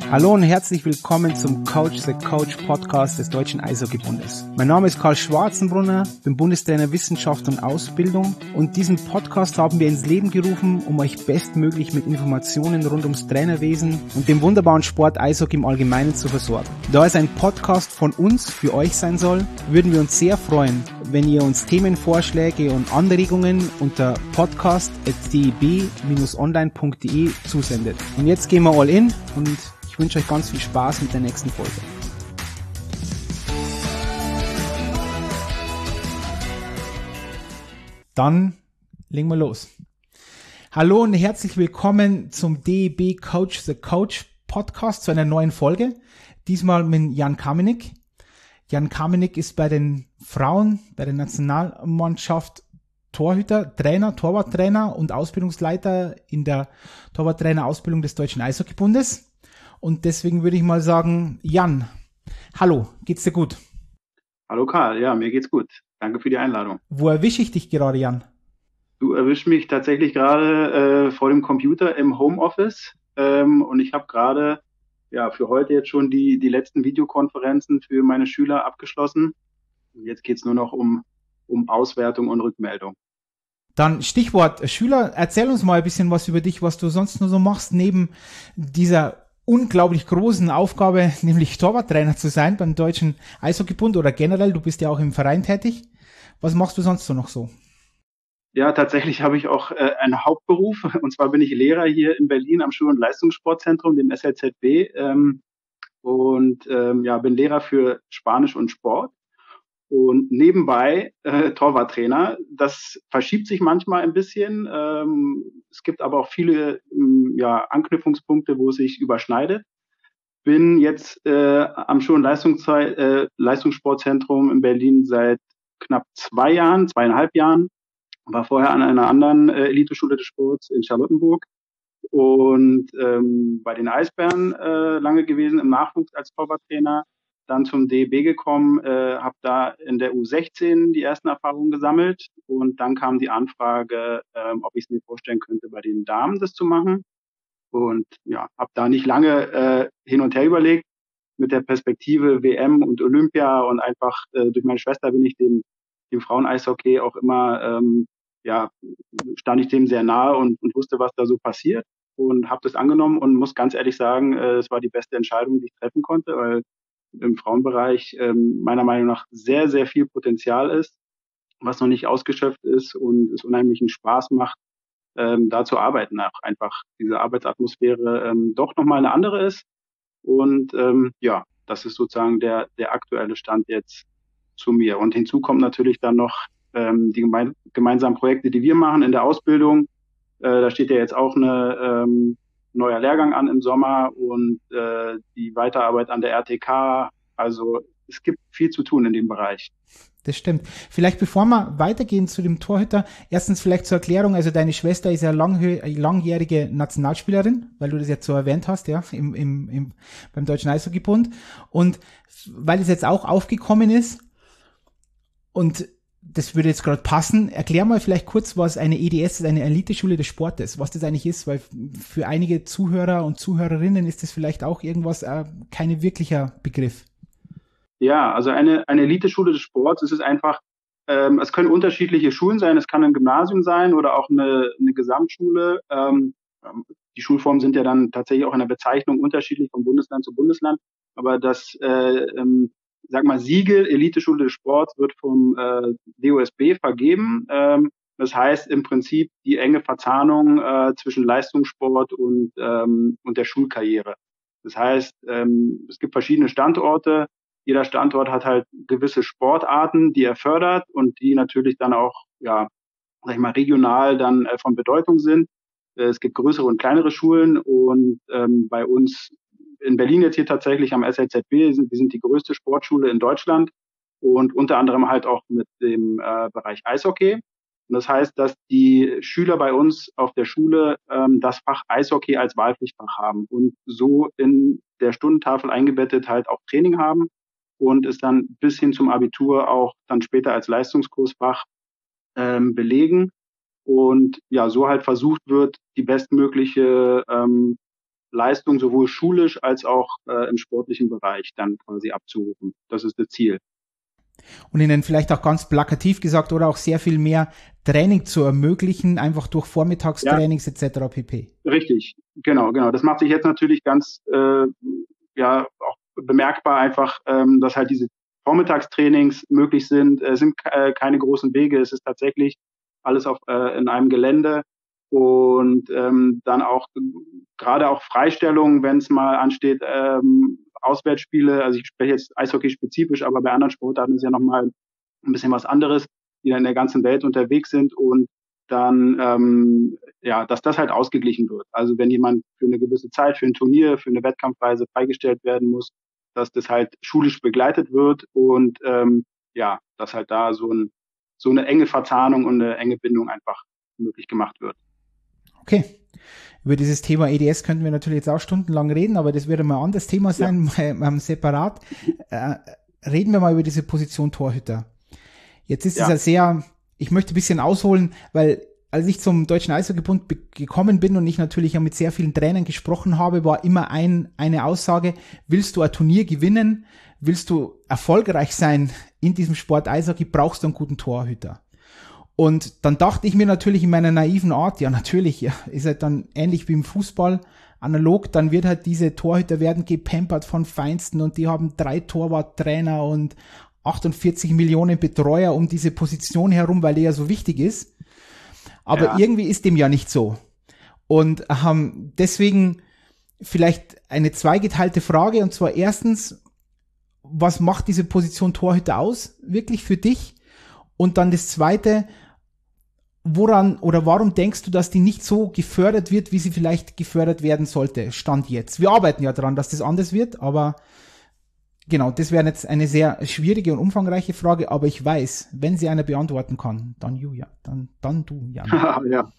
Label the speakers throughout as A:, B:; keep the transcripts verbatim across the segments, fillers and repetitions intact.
A: Hallo und herzlich willkommen zum Coach the Coach Podcast des Deutschen Eishockeybundes. Mein Name ist Karl Schwarzenbrunner, bin Bundestrainer Wissenschaft und Ausbildung und diesen Podcast haben wir ins Leben gerufen, um euch bestmöglich mit Informationen rund ums Trainerwesen und dem wunderbaren Sport Eishockey im Allgemeinen zu versorgen. Da es ein Podcast von uns für euch sein soll, würden wir uns sehr freuen, wenn ihr uns Themenvorschläge und Anregungen unter podcast at d e b dash online punkt d e zusendet. Und jetzt gehen wir all in und ich wünsche euch ganz viel Spaß mit der nächsten Folge. Dann legen wir los. Hallo und herzlich willkommen zum D E B Coach the Coach Podcast, zu einer neuen Folge. Diesmal mit Jan Kamenik. Jan Kamenik ist bei den Frauen, bei der Nationalmannschaft Torhüter, Trainer, Torwarttrainer und Ausbildungsleiter in der Torwarttrainerausbildung des Deutschen Eishockeybundes. Und deswegen würde ich mal sagen, Jan, hallo, geht's dir gut?
B: Hallo Karl, ja, mir geht's gut. Danke für die Einladung.
A: Wo erwische ich dich gerade, Jan?
B: Du erwischst mich tatsächlich gerade äh, vor dem Computer im Homeoffice ähm, und ich habe gerade ja für heute jetzt schon die die letzten Videokonferenzen für meine Schüler abgeschlossen. Jetzt geht's nur noch um um Auswertung und Rückmeldung.
A: Dann Stichwort Schüler, erzähl uns mal ein bisschen was über dich, was du sonst nur so machst, neben dieser unglaublich großen Aufgabe, nämlich Torwarttrainer zu sein beim Deutschen Eishockeybund oder generell, du bist ja auch im Verein tätig. Was machst du sonst so noch so?
B: Ja, tatsächlich habe ich auch äh, einen Hauptberuf, und zwar bin ich Lehrer hier in Berlin am Schul- und Leistungssportzentrum, dem S L Z B, ähm, und ähm, ja, bin Lehrer für Spanisch und Sport. Und nebenbei äh, Torwarttrainer. Das verschiebt sich manchmal ein bisschen. Ähm, es gibt aber auch viele ähm, ja, Anknüpfungspunkte, wo es sich überschneidet. Bin jetzt äh, am Schul- und Leistungszei- äh, Leistungssportzentrum in Berlin seit knapp zwei Jahren, zweieinhalb Jahren. War vorher an einer anderen äh, Eliteschule des Sports in Charlottenburg und ähm, bei den Eisbären äh, lange gewesen im Nachwuchs als Torwarttrainer. Dann zum D E B gekommen, äh, habe da in der U sechzehn die ersten Erfahrungen gesammelt und dann kam die Anfrage, ähm, ob ich es mir vorstellen könnte, bei den Damen das zu machen. Und ja, habe da nicht lange äh, hin und her überlegt mit der Perspektive W M und Olympia und einfach äh, durch meine Schwester bin ich dem, dem Frauen-Eishockey auch immer, ähm, ja, stand ich dem sehr nahe und, und wusste, was da so passiert und habe das angenommen und muss ganz ehrlich sagen, äh, es war die beste Entscheidung, die ich treffen konnte, weil im Frauenbereich ähm, meiner Meinung nach sehr, sehr viel Potenzial ist, was noch nicht ausgeschöpft ist und es unheimlichen Spaß macht, ähm, da zu arbeiten. Auch einfach diese Arbeitsatmosphäre ähm, doch nochmal eine andere ist. Und ähm, ja, das ist sozusagen der, der aktuelle Stand jetzt zu mir. Und hinzu kommt natürlich dann noch ähm, die geme- gemeinsamen Projekte, die wir machen in der Ausbildung. Äh, da steht ja jetzt auch eine ähm, neuer Lehrgang an im Sommer und äh, die Weiterarbeit an der R T K. Also es gibt viel zu tun in dem Bereich.
A: Das stimmt. Vielleicht bevor wir weitergehen zu dem Torhüter, erstens vielleicht zur Erklärung, also deine Schwester ist ja langhö- langjährige Nationalspielerin, weil du das jetzt so erwähnt hast, ja, im, im, im, beim Deutschen Eishockeybund. Und weil es jetzt auch aufgekommen ist und das würde jetzt gerade passen. Erklär mal vielleicht kurz, was eine E D S ist, eine Eliteschule des Sportes, was das eigentlich ist, weil für einige Zuhörer und Zuhörerinnen ist das vielleicht auch irgendwas, äh, kein wirklicher Begriff.
B: Ja, also eine, eine Eliteschule des Sports, es ist einfach, ähm, es können unterschiedliche Schulen sein, es kann ein Gymnasium sein oder auch eine, eine Gesamtschule. Ähm, die Schulformen sind ja dann tatsächlich auch in der Bezeichnung unterschiedlich von Bundesland zu Bundesland, aber das äh, ähm, sag mal, Siegel Eliteschule des Sports wird vom äh, D O S B vergeben. Ähm, das heißt im Prinzip die enge Verzahnung äh, zwischen Leistungssport und, ähm, und der Schulkarriere. Das heißt, ähm, es gibt verschiedene Standorte. Jeder Standort hat halt gewisse Sportarten, die er fördert und die natürlich dann auch, ja, sag ich mal, regional dann äh, von Bedeutung sind. Äh, es gibt größere und kleinere Schulen und ähm, bei uns in Berlin jetzt hier tatsächlich am S L Z B, wir sind, wir sind die größte Sportschule in Deutschland und unter anderem halt auch mit dem äh, Bereich Eishockey. Und das heißt, dass die Schüler bei uns auf der Schule ähm, das Fach Eishockey als Wahlpflichtfach haben und so in der Stundentafel eingebettet halt auch Training haben und es dann bis hin zum Abitur auch dann später als Leistungskursfach ähm, belegen und ja, so halt versucht wird, die bestmögliche ähm, Leistung sowohl schulisch als auch äh, im sportlichen Bereich dann quasi abzurufen. Das ist das Ziel.
A: Und ihnen vielleicht auch ganz plakativ gesagt oder auch sehr viel mehr Training zu ermöglichen, einfach durch Vormittagstrainings ja. et cetera pp.
B: Richtig, genau, genau. Das macht sich jetzt natürlich ganz äh, ja auch bemerkbar einfach, ähm, dass halt diese Vormittagstrainings möglich sind. Es sind äh, keine großen Wege, es ist tatsächlich alles auf äh, in einem Gelände und ähm, dann auch gerade auch Freistellungen, wenn es mal ansteht, ähm, Auswärtsspiele, also ich spreche jetzt Eishockey spezifisch, aber bei anderen Sportarten ist ja nochmal ein bisschen was anderes, die dann in der ganzen Welt unterwegs sind und dann, ähm, ja, dass das halt ausgeglichen wird. Also wenn jemand für eine gewisse Zeit, für ein Turnier, für eine Wettkampfreise freigestellt werden muss, dass das halt schulisch begleitet wird und ähm, ja, dass halt da so, ein, so eine enge Verzahnung und eine enge Bindung einfach möglich gemacht wird.
A: Okay. Über dieses Thema E D S könnten wir natürlich jetzt auch stundenlang reden, aber das wird mal ein anderes Thema sein, ja. mal separat. Äh, reden wir mal über diese Position Torhüter. Jetzt ist ja. es ja sehr, ich möchte ein bisschen ausholen, weil als ich zum Deutschen Eishockeybund gekommen bin und ich natürlich ja mit sehr vielen Trainern gesprochen habe, war immer ein, eine Aussage, willst du ein Turnier gewinnen, willst du erfolgreich sein in diesem Sport Eishockey, brauchst du einen guten Torhüter. Und dann dachte ich mir natürlich in meiner naiven Art, ja natürlich, ja, ist halt dann ähnlich wie im Fußball, analog, dann wird halt diese Torhüter werden gepampert von Feinsten und die haben drei Torwarttrainer und achtundvierzig Millionen Betreuer um diese Position herum, weil die ja so wichtig ist. Aber ja. irgendwie ist dem ja nicht so. Und ähm, deswegen vielleicht eine zweigeteilte Frage, und zwar erstens, was macht diese Position Torhüter aus, wirklich für dich? Und dann das zweite, woran oder warum denkst du, dass die nicht so gefördert wird, wie sie vielleicht gefördert werden sollte, Stand jetzt? Wir arbeiten ja daran, dass das anders wird, aber genau, das wäre jetzt eine sehr schwierige und umfangreiche Frage, aber ich weiß, wenn sie einer beantworten kann, dann you, ja, dann, dann du, Jan.
B: Ja.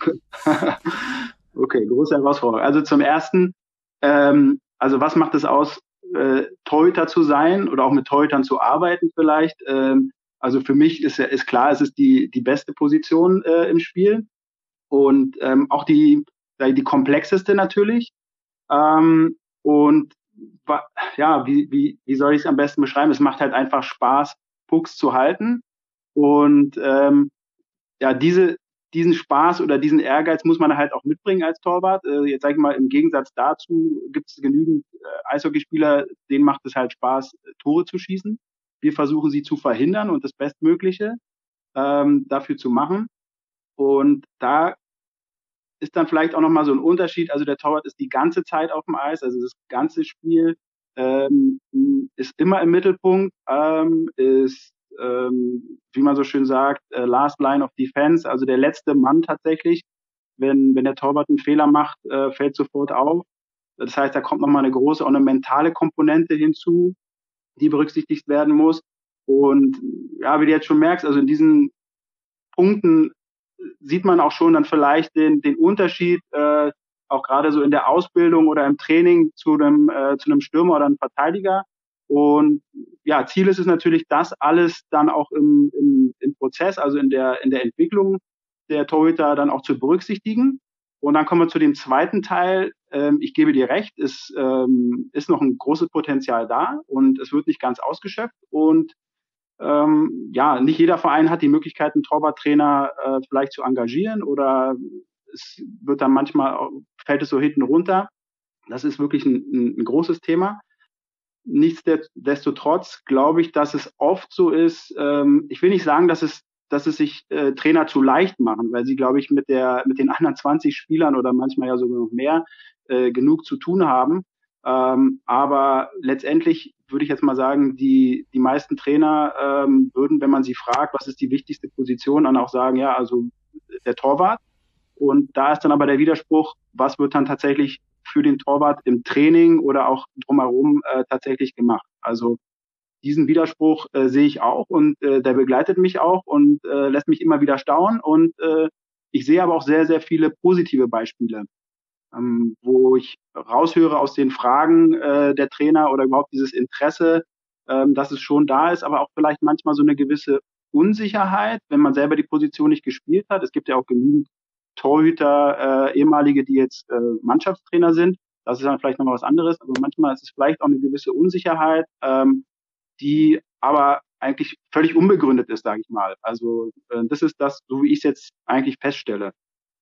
B: Okay, große Herausforderung. Also zum Ersten, ähm, also was macht es aus, äh, Torhüter zu sein oder auch mit Torhütern zu arbeiten vielleicht? Ähm, also für mich ist ja ist klar, es ist die die beste Position äh, im Spiel und ähm, auch die die komplexeste natürlich. Ähm, und ja, wie, wie, wie soll ich es am besten beschreiben? Es macht halt einfach Spaß, Pucks zu halten. Und ähm, ja, diese, diesen Spaß oder diesen Ehrgeiz muss man halt auch mitbringen als Torwart. Äh, jetzt sage ich mal, im Gegensatz dazu gibt es genügend äh, Eishockeyspieler, denen macht es halt Spaß, Tore zu schießen. Wir versuchen sie zu verhindern und das Bestmögliche ähm, dafür zu machen. Und da ist dann vielleicht auch nochmal so ein Unterschied. Also der Torwart ist die ganze Zeit auf dem Eis, also das ganze Spiel ähm, ist immer im Mittelpunkt, ähm, ist, ähm, wie man so schön sagt, äh, Last Line of Defense, also der letzte Mann tatsächlich. Wenn, wenn der Torwart einen Fehler macht, äh, fällt sofort auf. Das heißt, da kommt nochmal eine große, auch eine mentale Komponente hinzu, die berücksichtigt werden muss. Und ja, wie du jetzt schon merkst, also in diesen Punkten sieht man auch schon dann vielleicht den, den Unterschied, äh, auch gerade so in der Ausbildung oder im Training zu einem, äh, zu einem Stürmer oder einem Verteidiger. Und ja, Ziel ist es natürlich, das alles dann auch im, im, im Prozess, also in der, in der Entwicklung der Torhüter dann auch zu berücksichtigen. Und dann kommen wir zu dem zweiten Teil. Ähm, ich gebe dir recht, es ähm, ist noch ein großes Potenzial da und es wird nicht ganz ausgeschöpft. Und Ähm, ja, nicht jeder Verein hat die Möglichkeit, einen Torwarttrainer äh, vielleicht zu engagieren oder es wird dann manchmal, fällt es so hinten runter. Das ist wirklich ein, ein, ein großes Thema. Nichtsdestotrotz glaube ich, dass es oft so ist, ähm, ich will nicht sagen, dass es, dass es sich äh, Trainer zu leicht machen, weil sie, glaube ich, mit der, mit den anderen zwanzig Spielern oder manchmal ja sogar noch mehr äh, genug zu tun haben. Ähm, aber letztendlich würde ich jetzt mal sagen, die, die meisten Trainer ähm, würden, wenn man sie fragt, was ist die wichtigste Position, dann auch sagen, ja, also der Torwart. Und da ist dann aber der Widerspruch, was wird dann tatsächlich für den Torwart im Training oder auch drumherum äh, tatsächlich gemacht. Also diesen Widerspruch äh, sehe ich auch und äh, der begleitet mich auch und äh, lässt mich immer wieder staunen. Und äh, ich sehe aber auch sehr, sehr viele positive Beispiele, ähm, wo ich raushöre aus den Fragen äh, der Trainer oder überhaupt dieses Interesse, ähm, dass es schon da ist, aber auch vielleicht manchmal so eine gewisse Unsicherheit, wenn man selber die Position nicht gespielt hat. Es gibt ja auch genügend Torhüter, äh, ehemalige, die jetzt äh, Mannschaftstrainer sind. Das ist dann vielleicht nochmal was anderes, aber manchmal ist es vielleicht auch eine gewisse Unsicherheit, ähm, die aber eigentlich völlig unbegründet ist, sage ich mal. Also äh, das ist das, so wie ich es jetzt eigentlich feststelle.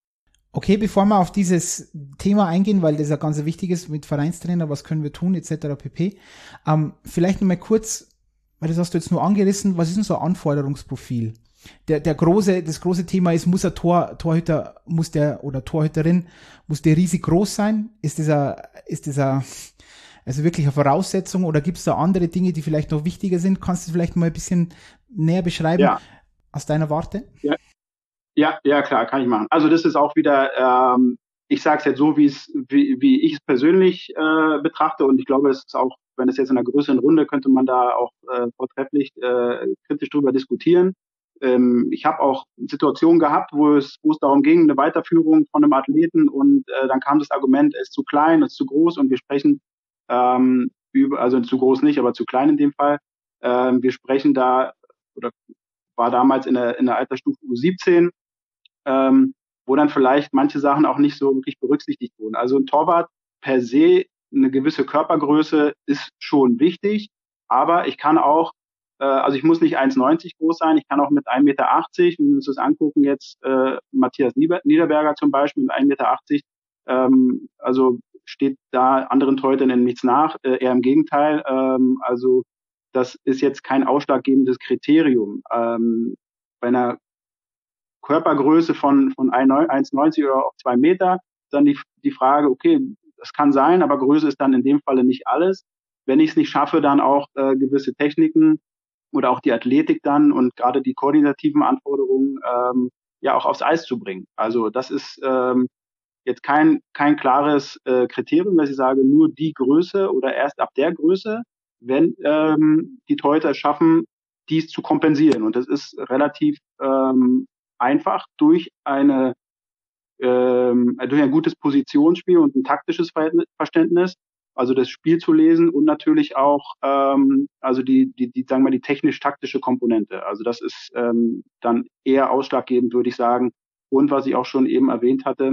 A: Okay, bevor wir auf dieses Thema eingehen, weil das ja ganz wichtig ist mit Vereinstrainer, was können wir tun, et cetera pp. Ähm, vielleicht noch mal kurz, weil das hast du jetzt nur angerissen, was ist denn so ein Anforderungsprofil? Der, der große, das große Thema ist, muss ein Tor, Torhüter, muss der, oder Torhüterin, muss der riesig groß sein? Ist das ein, ist das ein, also wirklich eine Voraussetzung, oder gibt es da andere Dinge, die vielleicht noch wichtiger sind? Kannst du das vielleicht mal ein bisschen näher beschreiben, ja, aus deiner Warte?
B: Ja. Ja, ja, klar, kann ich machen. Also das ist auch wieder, ähm, ich sage es jetzt so, wie es, wie, wie ich es persönlich äh, betrachte, und ich glaube, es ist auch, wenn es jetzt in einer größeren Runde, könnte man da auch äh, vortrefflich äh, kritisch drüber diskutieren. Ähm, ich habe auch Situationen gehabt, wo es, wo es darum ging, eine Weiterführung von einem Athleten, und äh, dann kam das Argument, er ist zu klein, er ist zu groß, und wir sprechen ähm, über, also zu groß nicht, aber zu klein in dem Fall. Ähm, wir sprechen da, oder war damals in der, in der Altersstufe U siebzehn, Ähm, wo dann vielleicht manche Sachen auch nicht so wirklich berücksichtigt wurden. Also ein Torwart per se, eine gewisse Körpergröße ist schon wichtig, aber ich kann auch, äh, also ich muss nicht eins neunzig groß sein, ich kann auch mit ein Meter achtzig, wenn wir uns das angucken jetzt, äh, Matthias Niederberger zum Beispiel mit ein Meter achtzig, ähm, also steht da anderen Torhütern nichts nach, äh, eher im Gegenteil, ähm, also das ist jetzt kein ausschlaggebendes Kriterium. Ähm, bei einer Körpergröße von, von eins neunzig oder auch zwei Meter, dann die, die Frage, okay, das kann sein, aber Größe ist dann in dem Falle nicht alles. Wenn ich es nicht schaffe, dann auch äh, gewisse Techniken oder auch die Athletik dann und gerade die koordinativen Anforderungen ähm, ja auch aufs Eis zu bringen. Also das ist ähm, jetzt kein, kein klares äh, Kriterium, dass ich sage, nur die Größe oder erst ab der Größe, wenn ähm, die Torhüter es schaffen, dies zu kompensieren. Und das ist relativ ähm, einfach durch eine ähm, durch ein gutes Positionsspiel und ein taktisches Verständnis, also das Spiel zu lesen, und natürlich auch ähm, also die die die sagen wir die technisch-taktische Komponente. Also das ist ähm, dann eher ausschlaggebend, würde ich sagen. Und was ich auch schon eben erwähnt hatte,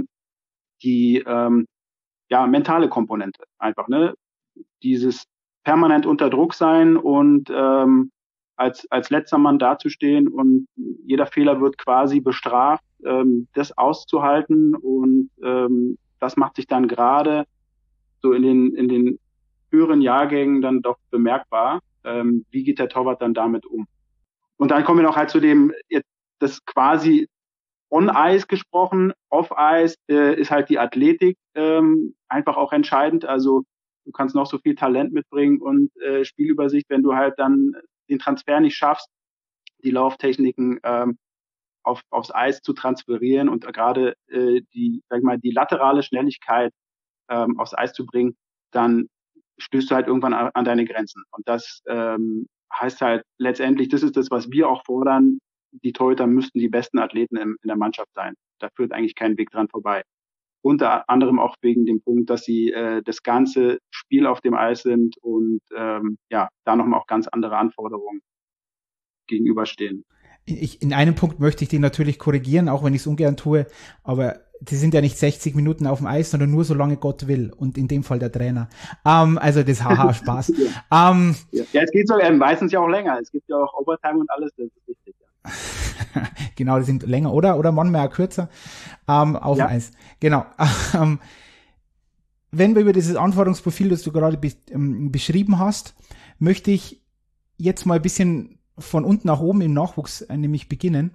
B: die ähm, ja mentale Komponente einfach, ne? Dieses permanent unter Druck sein und ähm, als, als letzter Mann dazustehen, und jeder Fehler wird quasi bestraft, ähm, das auszuhalten, und ähm, das macht sich dann gerade so in den, in den höheren Jahrgängen dann doch bemerkbar. Ähm, wie geht der Torwart dann damit um? Und dann kommen wir noch halt zu dem, jetzt, das quasi on-Ice gesprochen, off-Ice äh, ist halt die Athletik ähm, einfach auch entscheidend. Also du kannst noch so viel Talent mitbringen und äh, Spielübersicht, wenn du halt dann den Transfer nicht schaffst, die Lauftechniken ähm, auf, aufs Eis zu transferieren und gerade äh, die, sag ich mal, die laterale Schnelligkeit ähm, aufs Eis zu bringen, dann stößt du halt irgendwann an, an deine Grenzen. Und das ähm, heißt halt letztendlich, das ist das, was wir auch fordern, die Torhüter müssten die besten Athleten in, in der Mannschaft sein. Da führt eigentlich kein Weg dran vorbei. Unter anderem auch wegen dem Punkt, dass sie äh, das ganze Spiel auf dem Eis sind und ähm, ja, da nochmal auch ganz andere Anforderungen gegenüberstehen.
A: Ich, in einem Punkt möchte ich den natürlich korrigieren, auch wenn ich es ungern tue, aber die sind ja nicht sechzig Minuten auf dem Eis, sondern nur solange Gott will, und in dem Fall der Trainer. Ähm, also das haha Spaß.
B: ja. Ähm, ja. ja, es geht so äh, meistens ja auch länger. Es gibt ja auch Overtime und alles, das ist richtig. Ja.
A: Genau, die sind länger, oder? Oder manchmal auch kürzer ähm, auf ja. dem Eis. Genau. Ähm, wenn wir über dieses Anforderungsprofil, das du gerade be- ähm, beschrieben hast, möchte ich jetzt mal ein bisschen von unten nach oben im Nachwuchs äh, nämlich beginnen.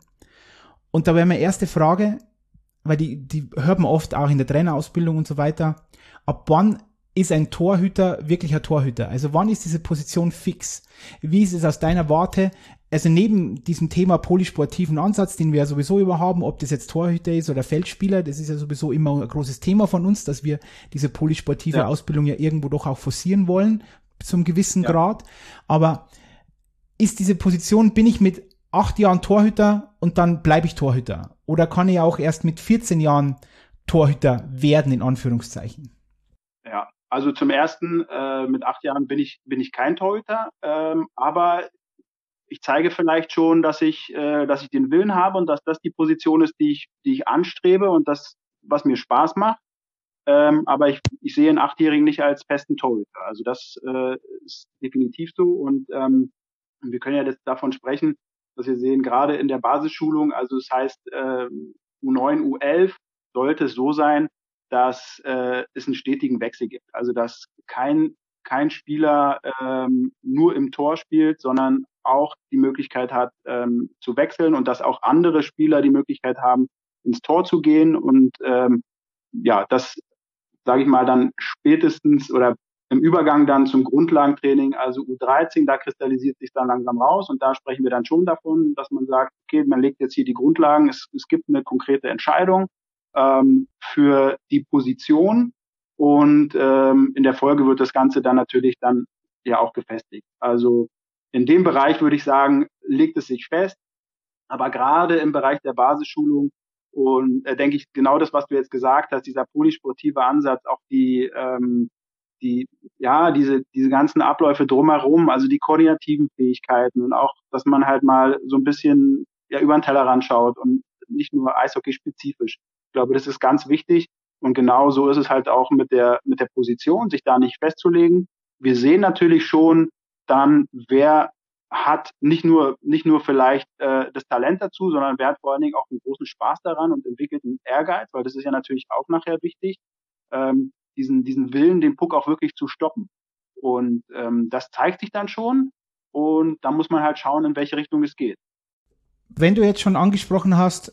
A: Und da wäre meine erste Frage, weil die, die hört man oft auch in der Trainerausbildung und so weiter, ab wann ist ein Torhüter wirklich ein Torhüter? Also wann ist diese Position fix? Wie ist es aus deiner Warte? Also neben diesem Thema polysportiven Ansatz, den wir ja sowieso immer haben, ob das jetzt Torhüter ist oder Feldspieler, das ist ja sowieso immer ein großes Thema von uns, dass wir diese polysportive ja. Ausbildung ja irgendwo doch auch forcieren wollen, zum gewissen ja. Grad. Aber ist diese Position, bin ich mit acht Jahren Torhüter und dann bleibe ich Torhüter? Oder kann ich auch erst mit vierzehn Jahren Torhüter werden, in Anführungszeichen?
B: Ja, also zum ersten, äh, mit acht Jahren bin ich, bin ich kein Torhüter, ähm, aber ich zeige vielleicht schon, dass ich, äh, dass ich den Willen habe und dass das die Position ist, die ich, die ich anstrebe und das, was mir Spaß macht. Ähm, aber ich, ich sehe einen Achtjährigen nicht als festen Torhüter. Also das äh, ist definitiv so. Und ähm, wir können ja jetzt davon sprechen, dass wir sehen, gerade in der Basisschulung, also das heißt äh, U neun, U elf, sollte es so sein, dass äh, es einen stetigen Wechsel gibt. Also dass kein, kein Spieler ähm, nur im Tor spielt, sondern auch die Möglichkeit hat ähm, zu wechseln und dass auch andere Spieler die Möglichkeit haben, ins Tor zu gehen. Und ähm, ja, das, sage ich mal, dann spätestens oder im Übergang dann zum Grundlagentraining, also U dreizehn, da kristallisiert sich dann langsam raus und da sprechen wir dann schon davon, dass man sagt, okay, man legt jetzt hier die Grundlagen, es, es gibt eine konkrete Entscheidung ähm, für die Position und ähm, in der Folge wird das Ganze dann natürlich dann ja auch gefestigt. Also in dem Bereich würde ich sagen, legt es sich fest, aber gerade im Bereich der Basisschulung und äh, denke ich genau das, was du jetzt gesagt hast, dieser polysportive Ansatz, auch die ähm, die, ja, diese, diese ganzen Abläufe drumherum, also die koordinativen Fähigkeiten und auch, dass man halt mal so ein bisschen ja, über den Tellerrand schaut und nicht nur Eishockey-spezifisch. Ich glaube, das ist ganz wichtig. Und genau so ist es halt auch mit der, mit der Position, sich da nicht festzulegen. Wir sehen natürlich schon dann, wer hat nicht nur, nicht nur vielleicht äh, das Talent dazu, sondern wer hat vor allen Dingen auch einen großen Spaß daran und entwickelt einen Ehrgeiz, weil das ist ja natürlich auch nachher wichtig. Ähm, diesen, diesen Willen, den Puck auch wirklich zu stoppen. Und ähm, das zeigt sich dann schon und da muss man halt schauen, in welche Richtung es geht.
A: Wenn du jetzt schon angesprochen hast,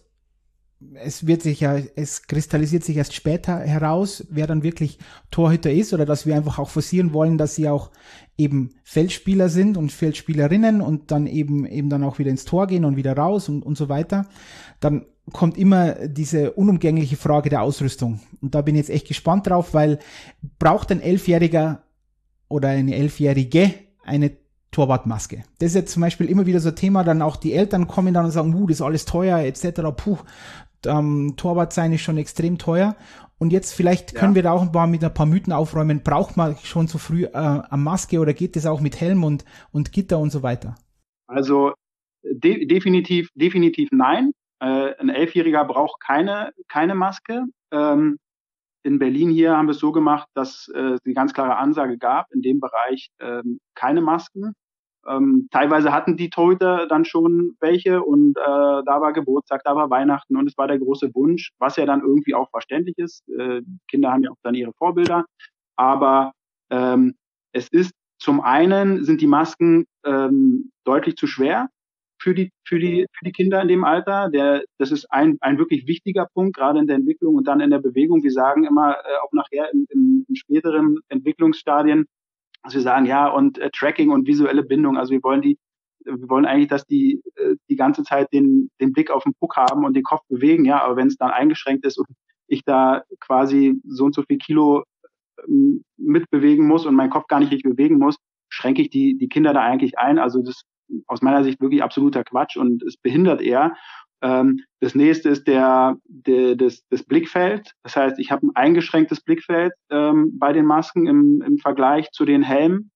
A: es wird sich ja, es kristallisiert sich erst später heraus, wer dann wirklich Torhüter ist oder dass wir einfach auch forcieren wollen, dass sie auch eben Feldspieler sind und Feldspielerinnen und dann eben eben dann auch wieder ins Tor gehen und wieder raus und, und so weiter, dann kommt immer diese unumgängliche Frage der Ausrüstung. Und da bin ich jetzt echt gespannt drauf, weil braucht ein Elfjähriger oder eine Elfjährige eine Torwartmaske? Das ist jetzt zum Beispiel immer wieder so ein Thema, dann auch die Eltern kommen dann und sagen, uh, das ist alles teuer, et cetera. Puh, ähm, Torwart sein ist schon extrem teuer. Und jetzt vielleicht können ja. wir da auch ein paar mit ein paar Mythen aufräumen. Braucht man schon so früh äh, eine Maske oder geht das auch mit Helm und, und Gitter und so weiter?
B: Also de- definitiv, definitiv nein. Äh, ein Elfjähriger braucht keine, keine Maske. Ähm, in Berlin hier haben wir es so gemacht, dass äh, es eine ganz klare Ansage gab, in dem Bereich ähm, keine Masken. Ähm, teilweise hatten die Torhüter dann schon welche und äh, da war Geburtstag, da war Weihnachten und es war der große Wunsch, was ja dann irgendwie auch verständlich ist. Äh, Kinder haben ja auch dann ihre Vorbilder. Aber ähm, es ist zum einen sind die Masken ähm, deutlich zu schwer für die, für die, für die Kinder in dem Alter. Der, das ist ein, ein wirklich wichtiger Punkt, gerade in der Entwicklung und dann in der Bewegung. Wir sagen immer, äh, auch nachher in, in, in späteren Entwicklungsstadien, dass wir sagen, ja, und äh, Tracking und visuelle Bindung. Also wir wollen die, wir wollen eigentlich, dass die äh, die ganze Zeit den, den Blick auf den Puck haben und den Kopf bewegen, ja, aber wenn es dann eingeschränkt ist und ich da quasi so und so viel Kilo ähm, mitbewegen muss und meinen Kopf gar nicht richtig bewegen muss, schränke ich die, die Kinder da eigentlich ein. Also das aus meiner Sicht wirklich absoluter Quatsch und es behindert eher. Ähm, das nächste ist der, der das, das Blickfeld. Das heißt, ich habe ein eingeschränktes Blickfeld ähm, bei den Masken im, im Vergleich zu den Helmen.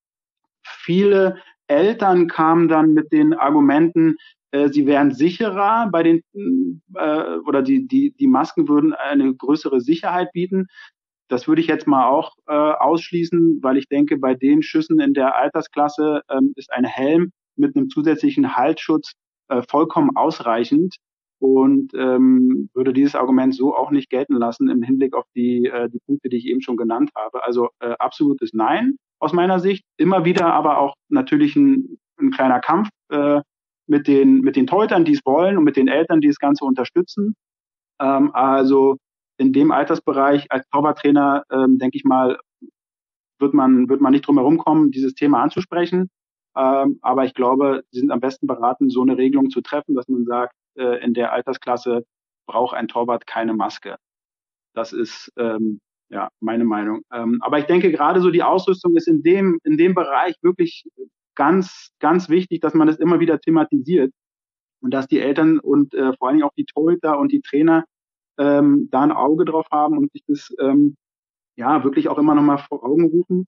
B: Viele Eltern kamen dann mit den Argumenten, äh, sie wären sicherer bei den äh, oder die, die, die Masken würden eine größere Sicherheit bieten. Das würde ich jetzt mal auch äh, ausschließen, weil ich denke, bei den Schüssen in der Altersklasse ähm, ist ein Helm mit einem zusätzlichen Halsschutz äh, vollkommen ausreichend und ähm, würde dieses Argument so auch nicht gelten lassen im Hinblick auf die, äh, die Punkte, die ich eben schon genannt habe. Also äh, absolutes Nein aus meiner Sicht. Immer wieder aber auch natürlich ein, ein kleiner Kampf äh, mit den, mit den Torhütern, die es wollen und mit den Eltern, die das Ganze unterstützen. Ähm, also in dem Altersbereich als Torwarttrainer, ähm, denke ich mal, wird man, wird man nicht drum herum kommen, dieses Thema anzusprechen. Ähm, aber ich glaube, sie sind am besten beraten, so eine Regelung zu treffen, dass man sagt, äh, in der Altersklasse braucht ein Torwart keine Maske. Das ist ähm, ja meine Meinung. Ähm, aber ich denke, gerade so die Ausrüstung ist in dem, in dem Bereich wirklich ganz, ganz wichtig, dass man das immer wieder thematisiert und dass die Eltern und äh, vor allen Dingen auch die Torhüter und die Trainer ähm, da ein Auge drauf haben und sich das ähm, ja wirklich auch immer noch mal vor Augen rufen.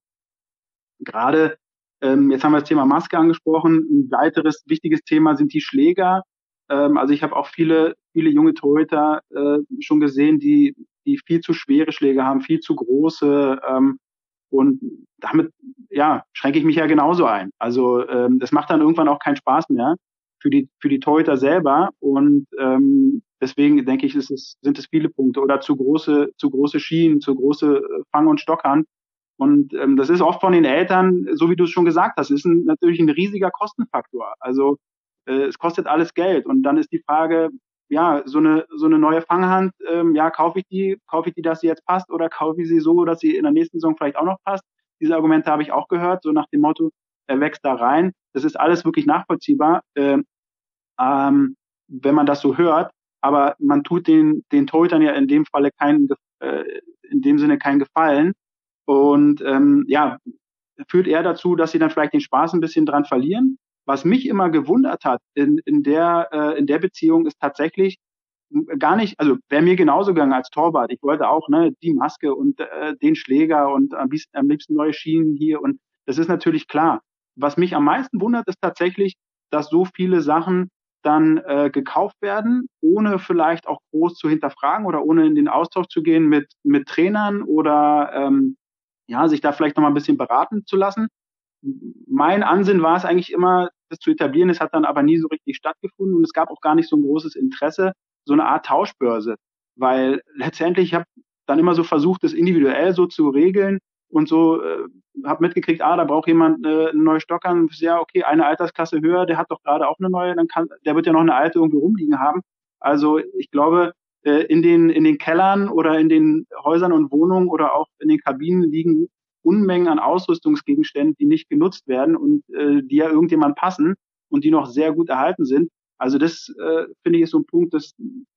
B: Gerade ähm, jetzt haben wir das Thema Maske angesprochen. Ein weiteres wichtiges Thema sind die Schläger. Ähm, also ich habe auch viele, viele junge Torhüter äh, schon gesehen, die die viel zu schwere Schläge haben, viel zu große. Ähm, und damit, ja, schränke ich mich ja genauso ein. Also ähm, das macht dann irgendwann auch keinen Spaß mehr für die für die Torhüter selber. Und ähm, deswegen denke ich, ist es, sind es viele Punkte oder zu große zu große Schienen, zu große Fang- und Stockhand. Und ähm, das ist oft von den Eltern, so wie du es schon gesagt hast, ist ein, natürlich ein riesiger Kostenfaktor. Also äh, es kostet alles Geld. Und dann ist die Frage, ja, so eine so eine neue Fanghand, ähm, ja, kaufe ich die, kaufe ich die, dass sie jetzt passt, oder kaufe ich sie so, dass sie in der nächsten Saison vielleicht auch noch passt? Diese Argumente habe ich auch gehört, so nach dem Motto, er wächst da rein. Das ist alles wirklich nachvollziehbar, ähm, ähm, wenn man das so hört. Aber man tut den den Torhütern ja in dem Falle keinen, äh, in dem Sinne keinen Gefallen. Und ähm, ja, führt eher dazu, dass sie dann vielleicht den Spaß ein bisschen dran verlieren. Was mich immer gewundert hat in, in der äh, in der Beziehung ist tatsächlich gar nicht, also wäre mir genauso gegangen als Torwart. Ich wollte auch, ne, die Maske und äh, den Schläger und am liebsten, am liebsten neue Schienen hier, und das ist natürlich klar. Was mich am meisten wundert, ist tatsächlich, dass so viele Sachen dann äh, gekauft werden, ohne vielleicht auch groß zu hinterfragen oder ohne in den Austausch zu gehen mit mit Trainern oder ähm, ja, sich da vielleicht noch mal ein bisschen beraten zu lassen. Mein Ansinnen war es eigentlich immer, das zu etablieren. Es hat dann aber nie so richtig stattgefunden, und es gab auch gar nicht so ein großes Interesse, so eine Art Tauschbörse, weil letztendlich, ich habe dann immer so versucht, das individuell so zu regeln und so, äh, habe mitgekriegt, ah, da braucht jemand äh, eine neue Stockern. Ja, okay, eine Altersklasse höher, der hat doch gerade auch eine neue, dann kann, der wird ja noch eine alte irgendwie rumliegen haben. Also ich glaube, äh, in den in den Kellern oder in den Häusern und Wohnungen oder auch in den Kabinen liegen Unmengen an Ausrüstungsgegenständen, die nicht genutzt werden und äh, die ja irgendjemand passen und die noch sehr gut erhalten sind. Also das äh, finde ich ist so ein Punkt, das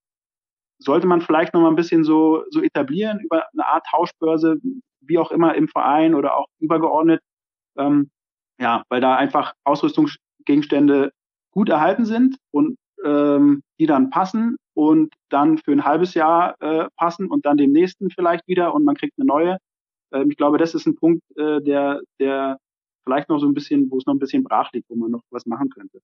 B: sollte man vielleicht noch mal ein bisschen so so etablieren über eine Art Tauschbörse, wie auch immer im Verein oder auch übergeordnet. Ähm, ja, weil da einfach Ausrüstungsgegenstände gut erhalten sind und ähm, die dann passen und dann für ein halbes Jahr äh, passen und dann dem nächsten vielleicht wieder und man kriegt eine neue. Ähm, ich glaube, das ist ein Punkt, äh, der, der vielleicht noch so ein bisschen, wo es noch ein bisschen brach liegt, wo man noch was machen könnte.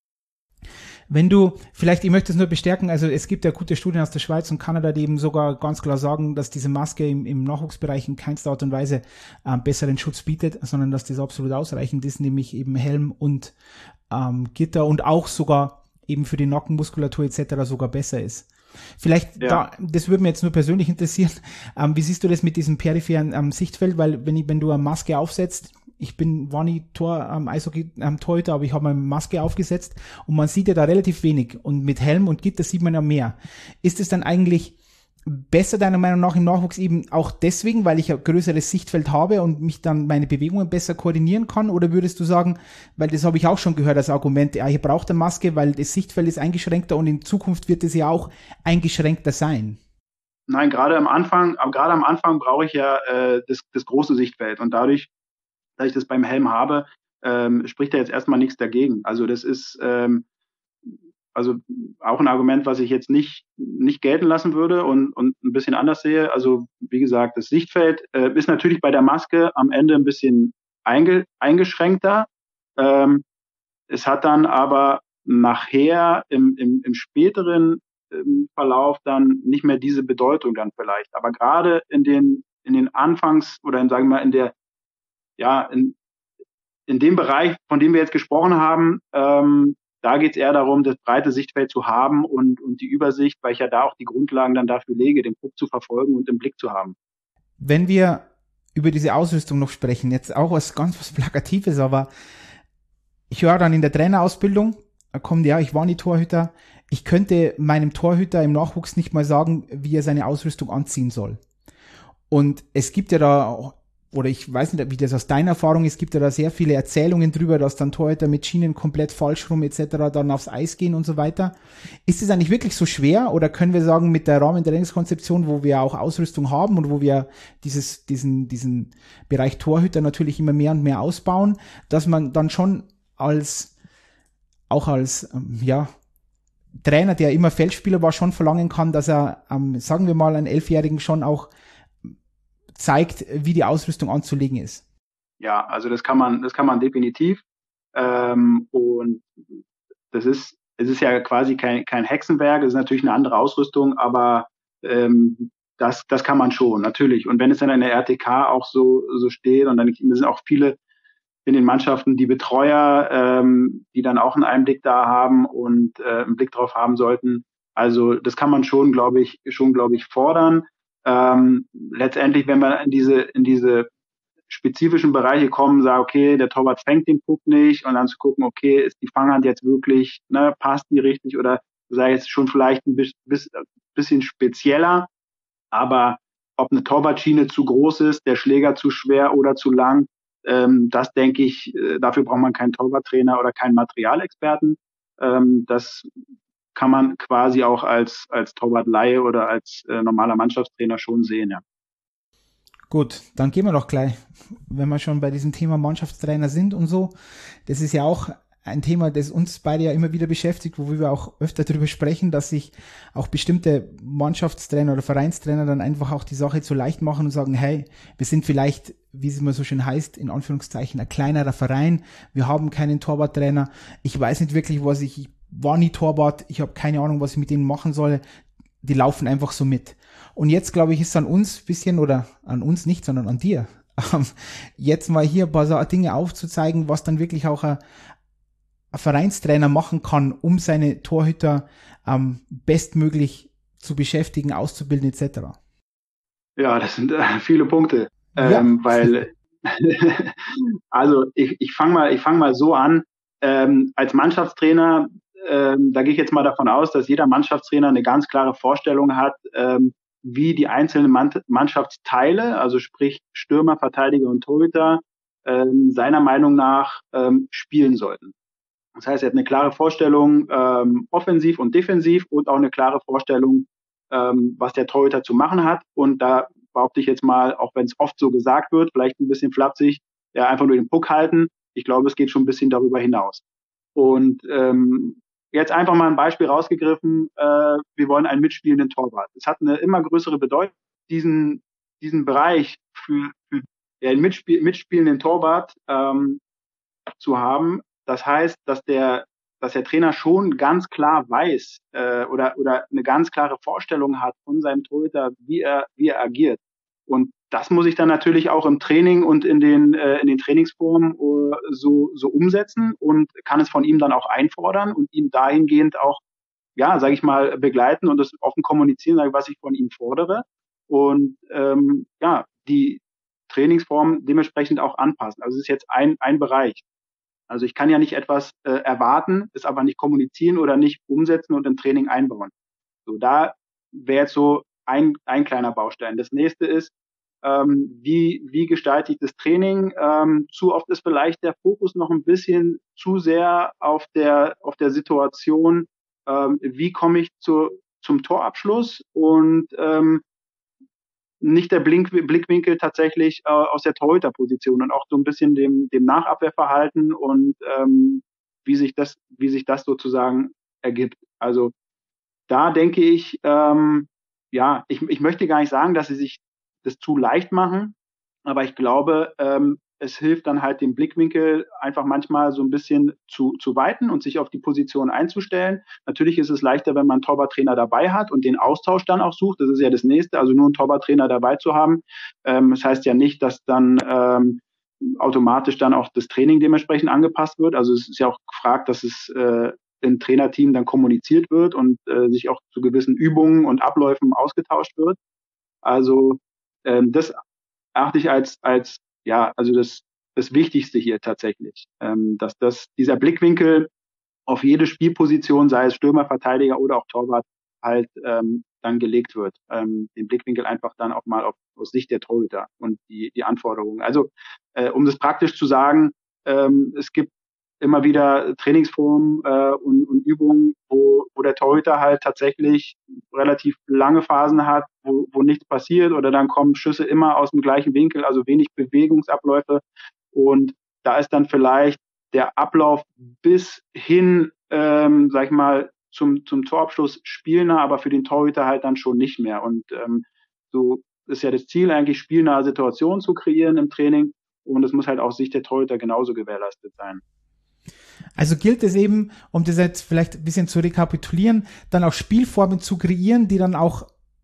A: Wenn du, vielleicht, ich möchte es nur bestärken, also es gibt ja gute Studien aus der Schweiz und Kanada, die eben sogar ganz klar sagen, dass diese Maske im, im Nachwuchsbereich in keinster Art und Weise äh, besseren Schutz bietet, sondern dass das absolut ausreichend ist, nämlich eben Helm und ähm, Gitter und auch sogar eben für die Nackenmuskulatur et cetera sogar besser ist. Vielleicht, ja. da, das würde mich jetzt nur persönlich interessieren, ähm, wie siehst du das mit diesem peripheren ähm, Sichtfeld, weil wenn, ich, wenn du eine Maske aufsetzt, ich bin, war nie Tor am Eishockey am Torhüter, aber ich habe meine Maske aufgesetzt und man sieht ja da relativ wenig und mit Helm und Gitter sieht man ja mehr. Ist es dann eigentlich besser deiner Meinung nach im Nachwuchs eben auch deswegen, weil ich ein größeres Sichtfeld habe und mich dann meine Bewegungen besser koordinieren kann, oder würdest du sagen, weil das habe ich auch schon gehört als Argument, ja, ich brauche eine Maske, weil das Sichtfeld ist eingeschränkter und in Zukunft wird es ja auch eingeschränkter sein?
B: Nein, gerade am Anfang, gerade am Anfang brauche ich ja äh, das, das große Sichtfeld, und dadurch, dass ich das beim Helm habe, ähm, spricht da jetzt erstmal nichts dagegen. Also das ist ähm, also auch ein Argument, was ich jetzt nicht nicht gelten lassen würde und und ein bisschen anders sehe. Also wie gesagt, das Sichtfeld äh, ist natürlich bei der Maske am Ende ein bisschen einge, eingeschränkter. Ähm, es hat dann aber nachher im, im, im späteren im Verlauf dann nicht mehr diese Bedeutung dann vielleicht. Aber gerade in den in den Anfangs oder in, sagen wir mal, in der ja, in, in dem Bereich, von dem wir jetzt gesprochen haben, ähm, da geht es eher darum, das breite Sichtfeld zu haben und, und die Übersicht, weil ich ja da auch die Grundlagen dann dafür lege, den Puck zu verfolgen und im Blick zu haben.
A: Wenn wir über diese Ausrüstung noch sprechen, jetzt auch was ganz was Plakatives, aber ich höre dann in der Trainerausbildung, da kommt, ja, ich war nie Torhüter, ich könnte meinem Torhüter im Nachwuchs nicht mal sagen, wie er seine Ausrüstung anziehen soll. Und es gibt ja da, oder ich weiß nicht, wie das aus deiner Erfahrung ist, es gibt ja da sehr viele Erzählungen drüber, dass dann Torhüter mit Schienen komplett falsch rum et cetera dann aufs Eis gehen und so weiter. Ist es eigentlich wirklich so schwer, oder können wir sagen, mit der Rahmentrainingskonzeption, wo wir auch Ausrüstung haben und wo wir dieses, diesen, diesen Bereich Torhüter natürlich immer mehr und mehr ausbauen, dass man dann schon als, auch als, ja, Trainer, der immer Feldspieler war, schon verlangen kann, dass er, ähm, sagen wir mal, einen Elfjährigen schon auch zeigt, wie die Ausrüstung anzulegen ist.
B: Ja, also das kann man, das kann man definitiv. Ähm, und das ist, es ist ja quasi kein, kein Hexenwerk, es ist natürlich eine andere Ausrüstung, aber ähm, das, das kann man schon, natürlich. Und wenn es dann in der R T K auch so, so steht und dann sind auch viele in den Mannschaften die Betreuer, ähm, die dann auch einen Einblick da haben und äh, einen Blick drauf haben sollten. Also das kann man schon, glaube ich, schon, glaube ich, fordern. Ähm, letztendlich, wenn wir in diese, in diese spezifischen Bereiche kommen, sagen, okay, der Torwart fängt den Puck nicht und dann zu gucken, okay, ist die Fanghand jetzt wirklich, ne, passt die richtig oder sei jetzt schon vielleicht ein bisschen spezieller, aber ob eine Torwartschiene zu groß ist, der Schläger zu schwer oder zu lang, ähm, das denke ich, äh, dafür braucht man keinen Torwarttrainer oder keinen Materialexperten. Ähm, das kann man quasi auch als, als Torwartleihe oder als äh, normaler Mannschaftstrainer schon sehen, ja.
A: Gut, dann gehen wir doch gleich, wenn wir schon bei diesem Thema Mannschaftstrainer sind und so. Das ist ja auch ein Thema, das uns beide ja immer wieder beschäftigt, wo wir auch öfter darüber sprechen, dass sich auch bestimmte Mannschaftstrainer oder Vereinstrainer dann einfach auch die Sache zu leicht machen und sagen, hey, wir sind vielleicht, wie es immer so schön heißt, in Anführungszeichen ein kleinerer Verein, wir haben keinen Torwarttrainer, ich weiß nicht wirklich, was ich, ich war nie Torwart, ich habe keine Ahnung, was ich mit denen machen soll, die laufen einfach so mit. Und jetzt, glaube ich, ist es an uns bisschen, oder an uns nicht, sondern an dir, jetzt mal hier ein paar Dinge aufzuzeigen, was dann wirklich auch ein, ein Vereinstrainer machen kann, um seine Torhüter ähm, bestmöglich zu beschäftigen, auszubilden et cetera.
B: Ja, das sind äh, viele Punkte,
A: ja.
B: ähm, weil also ich, ich fange mal, ich fange mal so an. Ähm, als Mannschaftstrainer, ähm, da gehe ich jetzt mal davon aus, dass jeder Mannschaftstrainer eine ganz klare Vorstellung hat, ähm, wie die einzelnen Mann- Mannschaftsteile, also sprich Stürmer, Verteidiger und Torhüter, ähm, seiner Meinung nach ähm, spielen sollten. Das heißt, er hat eine klare Vorstellung, ähm, offensiv und defensiv und auch eine klare Vorstellung, ähm, was der Torhüter zu machen hat. Und da behaupte ich jetzt mal, auch wenn es oft so gesagt wird, vielleicht ein bisschen flapsig, ja, einfach nur den Puck halten. Ich glaube, es geht schon ein bisschen darüber hinaus. Und ähm, jetzt einfach mal ein Beispiel rausgegriffen, äh, wir wollen einen mitspielenden Torwart. Es hat eine immer größere Bedeutung, diesen, diesen Bereich für, für den mitspiel mitspielenden Torwart ähm, zu haben. Das heißt, dass der, dass der Trainer schon ganz klar weiß äh, oder, oder eine ganz klare Vorstellung hat von seinem Torhüter, wie er, wie er agiert. Und das muss ich dann natürlich auch im Training und in den, äh, in den Trainingsformen uh, so, so umsetzen und kann es von ihm dann auch einfordern und ihn dahingehend auch, ja, sage ich mal, begleiten und das offen kommunizieren, was ich von ihm fordere. Und ähm, ja, die Trainingsform dementsprechend auch anpassen. Also es ist jetzt ein, ein Bereich. Also ich kann ja nicht etwas äh, erwarten, es aber nicht kommunizieren oder nicht umsetzen und im Training einbauen. So, da wäre jetzt so ein, ein kleiner Baustein. Das nächste ist, ähm, wie, wie gestalte ich das Training? Ähm, zu oft ist vielleicht der Fokus noch ein bisschen zu sehr auf der, auf der Situation, ähm, wie komme ich zu, zum Torabschluss und ähm, nicht der Blink, Blickwinkel tatsächlich äh, aus der Torhüterposition und auch so ein bisschen dem, dem Nachabwehrverhalten und ähm, wie sich das, wie sich das sozusagen ergibt. Also da denke ich, ähm, ja, ich, ich möchte gar nicht sagen, dass sie sich das zu leicht machen, aber ich glaube, ähm, es hilft dann halt den Blickwinkel einfach manchmal so ein bisschen zu, zu weiten und sich auf die Position einzustellen. Natürlich ist es leichter, wenn man einen Torwarttrainer dabei hat und den Austausch dann auch sucht. Das ist ja das Nächste, also nur einen Torwarttrainer dabei zu haben. Ähm, das heißt ja nicht, dass dann ähm, automatisch dann auch das Training dementsprechend angepasst wird. Also es ist ja auch gefragt, dass es äh, im Trainerteam dann kommuniziert wird und äh, sich auch zu gewissen Übungen und Abläufen ausgetauscht wird. Also ähm, das achte ich als, als ja, also das, das Wichtigste hier tatsächlich, ähm, dass das, dieser Blickwinkel auf jede Spielposition, sei es Stürmer, Verteidiger oder auch Torwart, halt ähm, dann gelegt wird. Ähm, den Blickwinkel einfach dann auch mal auf, aus Sicht der Torhüter und die, die Anforderungen. Also äh, um das praktisch zu sagen, ähm, es gibt immer wieder Trainingsformen äh, und, und Übungen, wo, wo der Torhüter halt tatsächlich relativ lange Phasen hat, wo, wo nichts passiert oder dann kommen Schüsse immer aus dem gleichen Winkel, also wenig Bewegungsabläufe und da ist dann vielleicht der Ablauf bis hin, ähm, sag ich mal, zum, zum Torabschluss spielnah, aber für den Torhüter halt dann schon nicht mehr. Und ähm, so ist ja das Ziel, eigentlich spielnahe Situationen zu kreieren im Training und es muss halt aus Sicht der Torhüter genauso gewährleistet sein.
A: Also gilt es eben, um das jetzt vielleicht ein bisschen zu rekapitulieren, dann auch Spielformen zu kreieren, die dann auch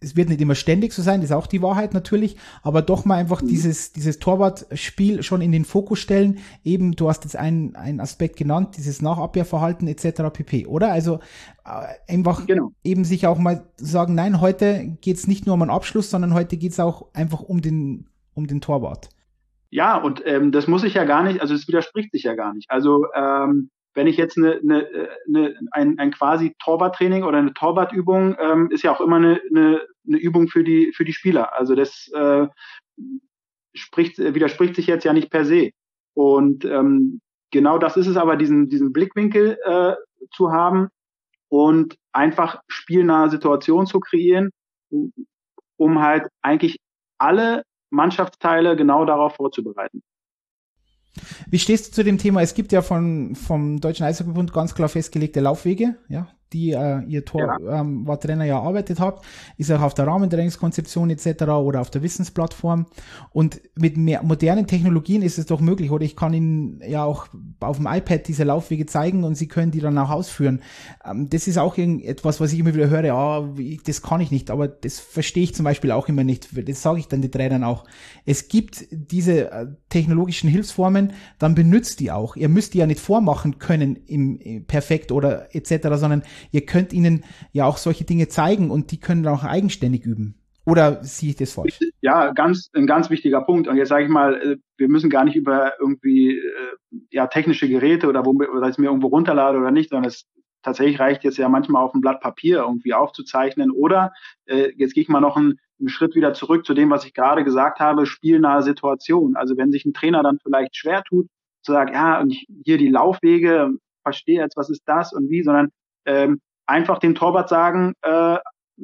A: es wird nicht immer ständig so sein, das ist auch die Wahrheit natürlich, aber doch mal einfach mhm. dieses dieses Torwartspiel schon in den Fokus stellen. Eben, du hast jetzt einen einen Aspekt genannt, dieses Nachabwehrverhalten et cetera pp. Oder? Also äh, einfach genau. eben sich auch mal sagen, nein, heute geht's nicht nur um einen Abschluss, sondern heute geht's auch einfach um den um den Torwart.
B: Ja, und ähm, das muss ich ja gar nicht, also es widerspricht sich ja gar nicht. Also ähm, wenn ich jetzt eine, eine, eine ein, ein quasi Torwarttraining oder eine Torwartübung, ähm, ist ja auch immer eine, eine, eine Übung für die für die Spieler. Also das äh, spricht widerspricht sich jetzt ja nicht per se. Und ähm, genau das ist es aber, diesen diesen Blickwinkel äh, zu haben und einfach spielnahe Situationen zu kreieren, um halt eigentlich alle Mannschaftsteile genau darauf vorzubereiten.
A: Wie stehst du zu dem Thema? Es gibt ja von vom Deutschen Eishockeybund ganz klar festgelegte Laufwege, ja, die äh, ihr Torwarttrainer ja. ähm, ja erarbeitet habt, ist auch auf der Rahmentrainingskonzeption et cetera oder auf der Wissensplattform. Und mit mehr modernen Technologien ist es doch möglich, oder ich kann Ihnen ja auch auf dem iPad diese Laufwege zeigen und Sie können die dann auch ausführen. Ähm, das ist auch etwas, was ich immer wieder höre, ah, das kann ich nicht, aber das verstehe ich zum Beispiel auch immer nicht. Das sage ich dann den Trainern auch. Es gibt diese äh, technologischen Hilfsformen, dann benutzt die auch. Ihr müsst die ja nicht vormachen können im, im perfekt oder et cetera, sondern ihr könnt ihnen ja auch solche Dinge zeigen und die können dann auch eigenständig üben. Oder sehe ich das falsch?
B: Ja, ganz, ein ganz wichtiger Punkt. Und jetzt sage ich mal, wir müssen gar nicht über irgendwie ja technische Geräte oder wo oder ich mir irgendwo runterlade oder nicht, sondern es tatsächlich reicht jetzt ja manchmal auf ein Blatt Papier irgendwie aufzuzeichnen. Oder äh, jetzt gehe ich mal noch einen, einen Schritt wieder zurück zu dem, was ich gerade gesagt habe, spielnahe Situation. Also wenn sich ein Trainer dann vielleicht schwer tut, zu sagen, ja, und ich, hier die Laufwege, verstehe jetzt, was ist das und wie, sondern ähm, einfach dem Torwart sagen, äh,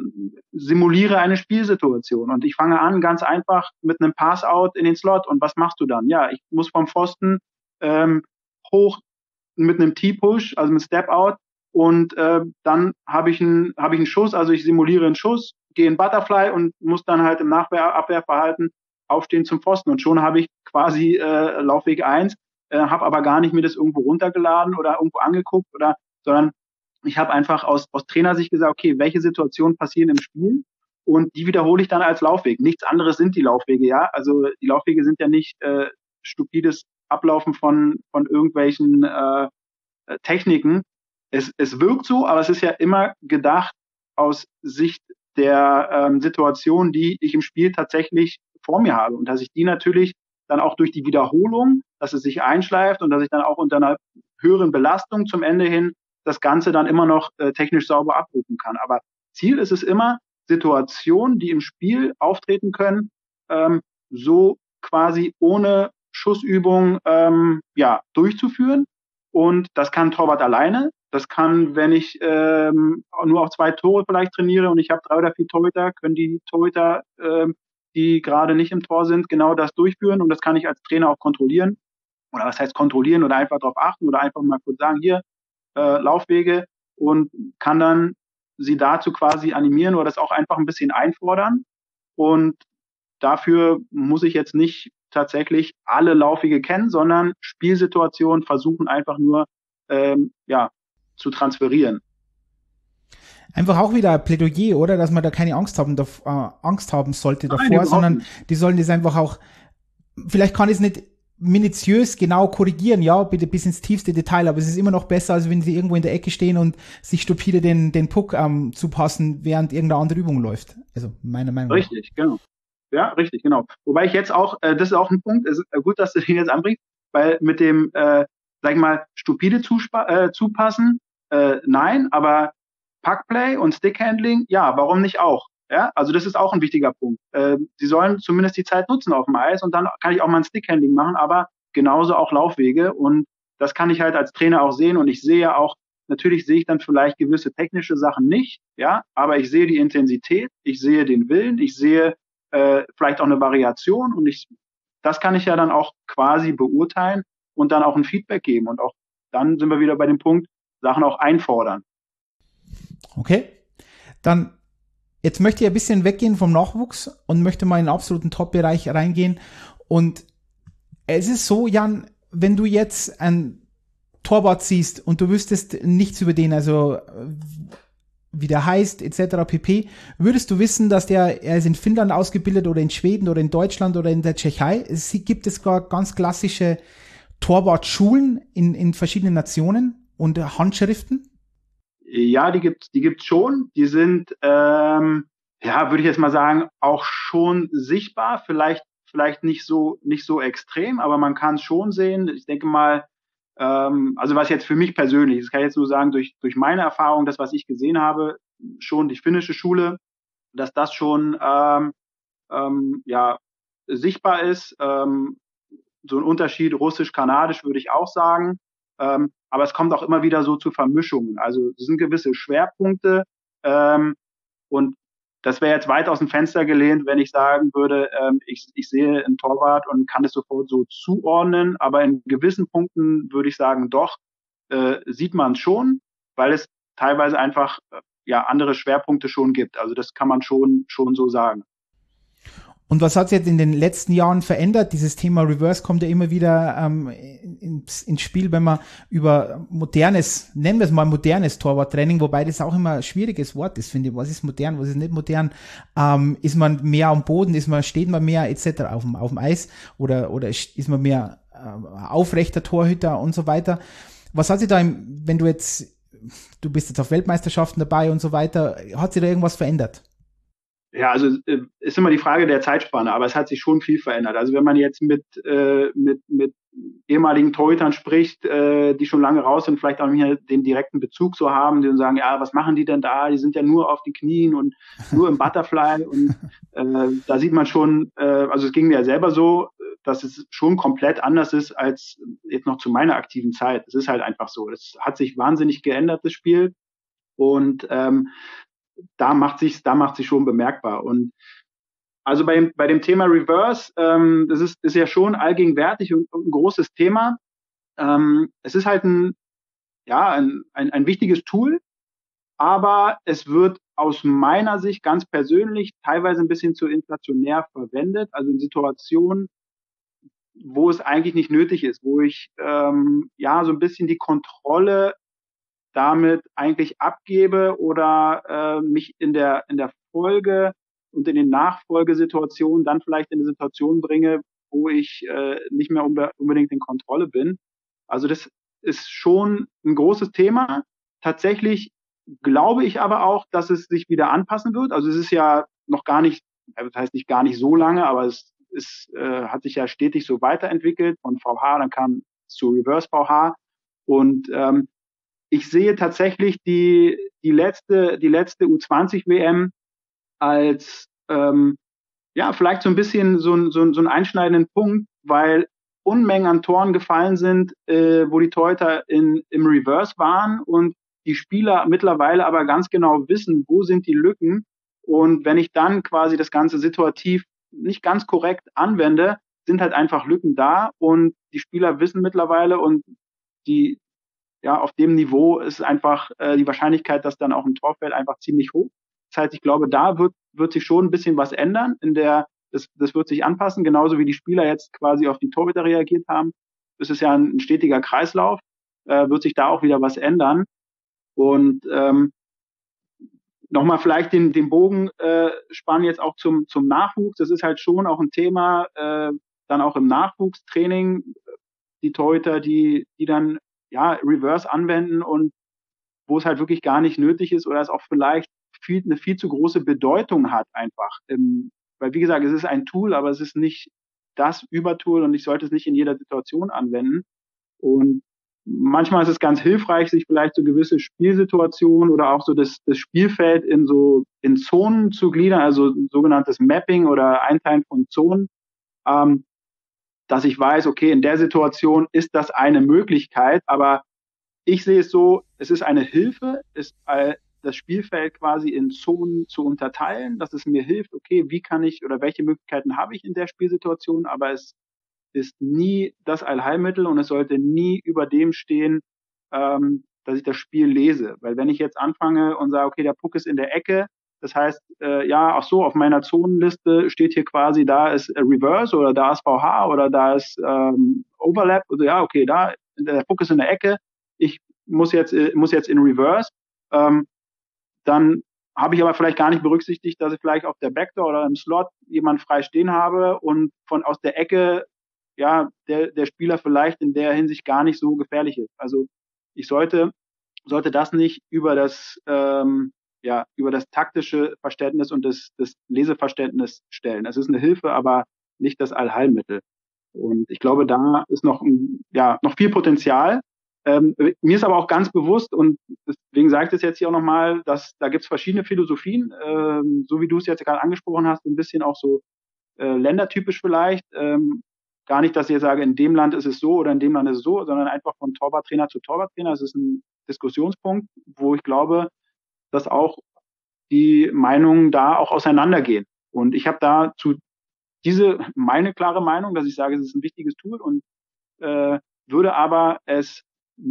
B: simuliere eine Spielsituation. Und ich fange an ganz einfach mit einem Pass-Out in den Slot. Und was machst du dann? Ja, ich muss vom Pfosten ähm, hoch mit einem T-Push, also mit Step-Out. Und äh, dann habe ich einen habe ich einen Schuss, also ich simuliere einen Schuss, gehe in Butterfly und muss dann halt im Nachwehr-Abwehrverhalten aufstehen zum Pfosten. Und schon habe ich quasi äh, Laufweg eins, äh, habe aber gar nicht mir das irgendwo runtergeladen oder irgendwo angeguckt, oder sondern ich habe einfach aus, aus Trainersicht gesagt, okay, welche Situationen passieren im Spiel? Und die wiederhole ich dann als Laufweg. Nichts anderes sind die Laufwege, ja. Also die Laufwege sind ja nicht äh, stupides Ablaufen von, von irgendwelchen äh, Techniken. Es, es wirkt so, aber es ist ja immer gedacht aus Sicht der ähm, Situation, die ich im Spiel tatsächlich vor mir habe. Und dass ich die natürlich dann auch durch die Wiederholung, dass es sich einschleift und dass ich dann auch unter einer höheren Belastung zum Ende hin das Ganze dann immer noch äh, technisch sauber abrufen kann. Aber Ziel ist es immer, Situationen, die im Spiel auftreten können, ähm, so quasi ohne Schussübung ähm, ja, durchzuführen. Und das kann Torwart alleine. Das kann, wenn ich ähm, nur auf zwei Tore vielleicht trainiere und ich habe drei oder vier Torhüter, können die Torhüter, ähm, die gerade nicht im Tor sind, genau das durchführen. Und das kann ich als Trainer auch kontrollieren. Oder was heißt kontrollieren oder einfach darauf achten oder einfach mal kurz sagen, hier, Äh, Laufwege, und kann dann sie dazu quasi animieren oder das auch einfach ein bisschen einfordern. Und dafür muss ich jetzt nicht tatsächlich alle Laufwege kennen, sondern Spielsituationen versuchen einfach nur ähm, ja, zu transferieren.
A: Einfach auch wieder ein Plädoyer, oder? Dass man da keine Angst haben, darf, äh, Angst haben sollte davor, Nein, sondern nicht. Die sollen das einfach auch, vielleicht kann ich es nicht minutiös genau korrigieren, ja, bitte bis ins tiefste Detail, aber es ist immer noch besser, als wenn sie irgendwo in der Ecke stehen und sich stupide den, den Puck ähm, zupassen, während irgendeine andere Übung läuft. Also meiner Meinung nach.
B: Richtig, genau. Ja, richtig, genau. Wobei ich jetzt auch, äh, das ist auch ein Punkt, es ist gut, dass du den jetzt anbringst, weil mit dem, äh, sag ich mal, stupide Zuspa- äh, zupassen, äh, nein, aber Puckplay und Stickhandling, ja, warum nicht auch? Ja, also das ist auch ein wichtiger Punkt. Äh, sie sollen zumindest die Zeit nutzen auf dem Eis und dann kann ich auch mal ein Stickhandling machen, aber genauso auch Laufwege, und das kann ich halt als Trainer auch sehen, und ich sehe auch, natürlich sehe ich dann vielleicht gewisse technische Sachen nicht, ja, aber ich sehe die Intensität, ich sehe den Willen, ich sehe äh, vielleicht auch eine Variation, und ich, das kann ich ja dann auch quasi beurteilen und dann auch ein Feedback geben, und auch dann sind wir wieder bei dem Punkt, Sachen auch einfordern.
A: Okay, dann jetzt möchte ich ein bisschen weggehen vom Nachwuchs und möchte mal in den absoluten Top-Bereich reingehen. Und es ist so, Jan, wenn du jetzt ein Torwart siehst und du wüsstest nichts über den, also wie der heißt, et cetera pp. Würdest du wissen, dass der, er ist in Finnland ausgebildet oder in Schweden oder in Deutschland oder in der Tschechei? Es gibt es gar ganz klassische Torwartschulen in, in verschiedenen Nationen und Handschriften?
B: Ja, die gibt's, die gibt's schon. Die sind, ähm, ja, würde ich jetzt mal sagen, auch schon sichtbar. Vielleicht, vielleicht nicht so, nicht so extrem, aber man kann es schon sehen. Ich denke mal, ähm, also was jetzt für mich persönlich, das kann ich jetzt nur sagen, durch, durch meine Erfahrung, das, was ich gesehen habe, schon die finnische Schule, dass das schon, ähm, ähm, ja, sichtbar ist. Ähm, so ein Unterschied russisch-kanadisch würde ich auch sagen. Ähm, aber es kommt auch immer wieder so zu Vermischungen. Also es sind gewisse Schwerpunkte. Ähm, und das wäre jetzt weit aus dem Fenster gelehnt, wenn ich sagen würde, ähm, ich, ich sehe einen Torwart und kann es sofort so zuordnen. Aber in gewissen Punkten würde ich sagen, doch, äh, sieht man es schon, weil es teilweise einfach äh, ja andere Schwerpunkte schon gibt. Also das kann man schon, schon so sagen.
A: Und was hat sich jetzt in den letzten Jahren verändert? Dieses Thema Reverse kommt ja immer wieder ähm, ins, ins Spiel, wenn man über modernes, nennen wir es mal modernes Torwarttraining, wobei das auch immer ein schwieriges Wort ist, finde ich. Was ist modern, was ist nicht modern? Ähm, ist man mehr am Boden, ist man, steht man mehr et cetera auf dem, auf dem Eis oder, oder ist man mehr äh, aufrechter Torhüter und so weiter? Was hat sich da, im, wenn du jetzt, du bist jetzt auf Weltmeisterschaften dabei und so weiter, hat sich da irgendwas verändert?
B: Ja, also äh, ist immer die Frage der Zeitspanne, aber es hat sich schon viel verändert. Also wenn man jetzt mit äh, mit mit ehemaligen Torhütern spricht, äh, die schon lange raus sind, vielleicht auch nicht mehr den direkten Bezug so haben, die sagen, ja, was machen die denn da? Die sind ja nur auf die Knien und nur im Butterfly und äh, da sieht man schon, äh, also es ging mir ja selber so, dass es schon komplett anders ist als jetzt noch zu meiner aktiven Zeit. Es ist halt einfach so. Es hat sich wahnsinnig geändert, das Spiel, und ähm, da macht sich, da macht sich schon bemerkbar. Und also bei, bei dem Thema Reverse, ähm, das ist, ist ja schon allgegenwärtig und, und ein großes Thema. Ähm, es ist halt ein, ja, ein, ein, ein wichtiges Tool, aber es wird aus meiner Sicht ganz persönlich teilweise ein bisschen zu inflationär verwendet, also in Situationen, wo es eigentlich nicht nötig ist, wo ich ähm, ja so ein bisschen die Kontrolle damit eigentlich abgebe oder äh, mich in der in der Folge und in den Nachfolgesituationen dann vielleicht in eine Situation bringe, wo ich äh, nicht mehr unbe unbedingt in Kontrolle bin. Also das ist schon ein großes Thema. Tatsächlich glaube ich aber auch, dass es sich wieder anpassen wird. Also es ist ja noch gar nicht, das heißt nicht gar nicht so lange, aber es ist, äh, hat sich ja stetig so weiterentwickelt von V H, dann kam es zu Reverse V H und ähm, ich sehe tatsächlich die, die letzte, die letzte U zwanzig W M als, ähm, ja, vielleicht so ein bisschen so ein, so ein, so einen einschneidenden Punkt, weil Unmengen an Toren gefallen sind, äh, wo die Torhüter in, im Reverse waren und die Spieler mittlerweile aber ganz genau wissen, wo sind die Lücken. Und wenn ich dann quasi das Ganze situativ nicht ganz korrekt anwende, sind halt einfach Lücken da und die Spieler wissen mittlerweile und die, ja, auf dem Niveau ist einfach äh, die Wahrscheinlichkeit, dass dann auch ein Tor fällt, einfach ziemlich hoch. Das heißt, ich glaube, da wird, wird sich schon ein bisschen was ändern. In der, das, das wird sich anpassen, genauso wie die Spieler jetzt quasi auf die Torhüter reagiert haben. Das ist ja ein, ein stetiger Kreislauf, äh, wird sich da auch wieder was ändern. Und ähm, nochmal vielleicht den, den Bogen äh, spannen jetzt auch zum, zum Nachwuchs. Das ist halt schon auch ein Thema, äh, dann auch im Nachwuchstraining, die Torhüter, die, die dann ja Reverse anwenden und wo es halt wirklich gar nicht nötig ist oder es auch vielleicht viel, eine viel zu große Bedeutung hat einfach. Ähm, weil wie gesagt, es ist ein Tool, aber es ist nicht das Übertool und ich sollte es nicht in jeder Situation anwenden. Und manchmal ist es ganz hilfreich, sich vielleicht so gewisse Spielsituationen oder auch so das, das Spielfeld in so in Zonen zu gliedern, also ein sogenanntes Mapping oder Einteilen von Zonen, ähm, dass ich weiß, okay, in der Situation ist das eine Möglichkeit, aber ich sehe es so, es ist eine Hilfe, ist äh, das Spielfeld quasi in Zonen zu unterteilen, dass es mir hilft, okay, wie kann ich oder welche Möglichkeiten habe ich in der Spielsituation, aber es ist nie das Allheilmittel und es sollte nie über dem stehen, ähm, dass ich das Spiel lese. Weil wenn ich jetzt anfange und sage, okay, der Puck ist in der Ecke, das heißt, äh, ja, ach so, auf meiner Zonenliste steht hier quasi, da ist äh, Reverse oder da ist V H oder da ist ähm, Overlap. Also ja, okay, da, der Puck ist in der Ecke, ich muss jetzt, äh, muss jetzt in Reverse. Ähm, dann habe ich aber vielleicht gar nicht berücksichtigt, dass ich vielleicht auf der Backdoor oder im Slot jemanden frei stehen habe und von aus der Ecke, ja, der, der Spieler vielleicht in der Hinsicht gar nicht so gefährlich ist. Also ich sollte, sollte das nicht über das, ähm, ja, über das taktische Verständnis und das, das Leseverständnis stellen. Es ist eine Hilfe, aber nicht das Allheilmittel. Und ich glaube, da ist noch, ja, noch viel Potenzial. Ähm, mir ist aber auch ganz bewusst, und deswegen sage ich das jetzt hier auch nochmal, dass da gibt es verschiedene Philosophien, ähm, so wie du es jetzt gerade angesprochen hast, ein bisschen auch so äh, ländertypisch vielleicht. Ähm, gar nicht, dass ich jetzt sage, in dem Land ist es so oder in dem Land ist es so, sondern einfach von Torwarttrainer zu Torwarttrainer. Es ist ein Diskussionspunkt, wo ich glaube, dass auch die Meinungen da auch auseinandergehen. Und ich habe dazu diese meine klare Meinung, dass ich sage, es ist ein wichtiges Tool und äh, würde aber es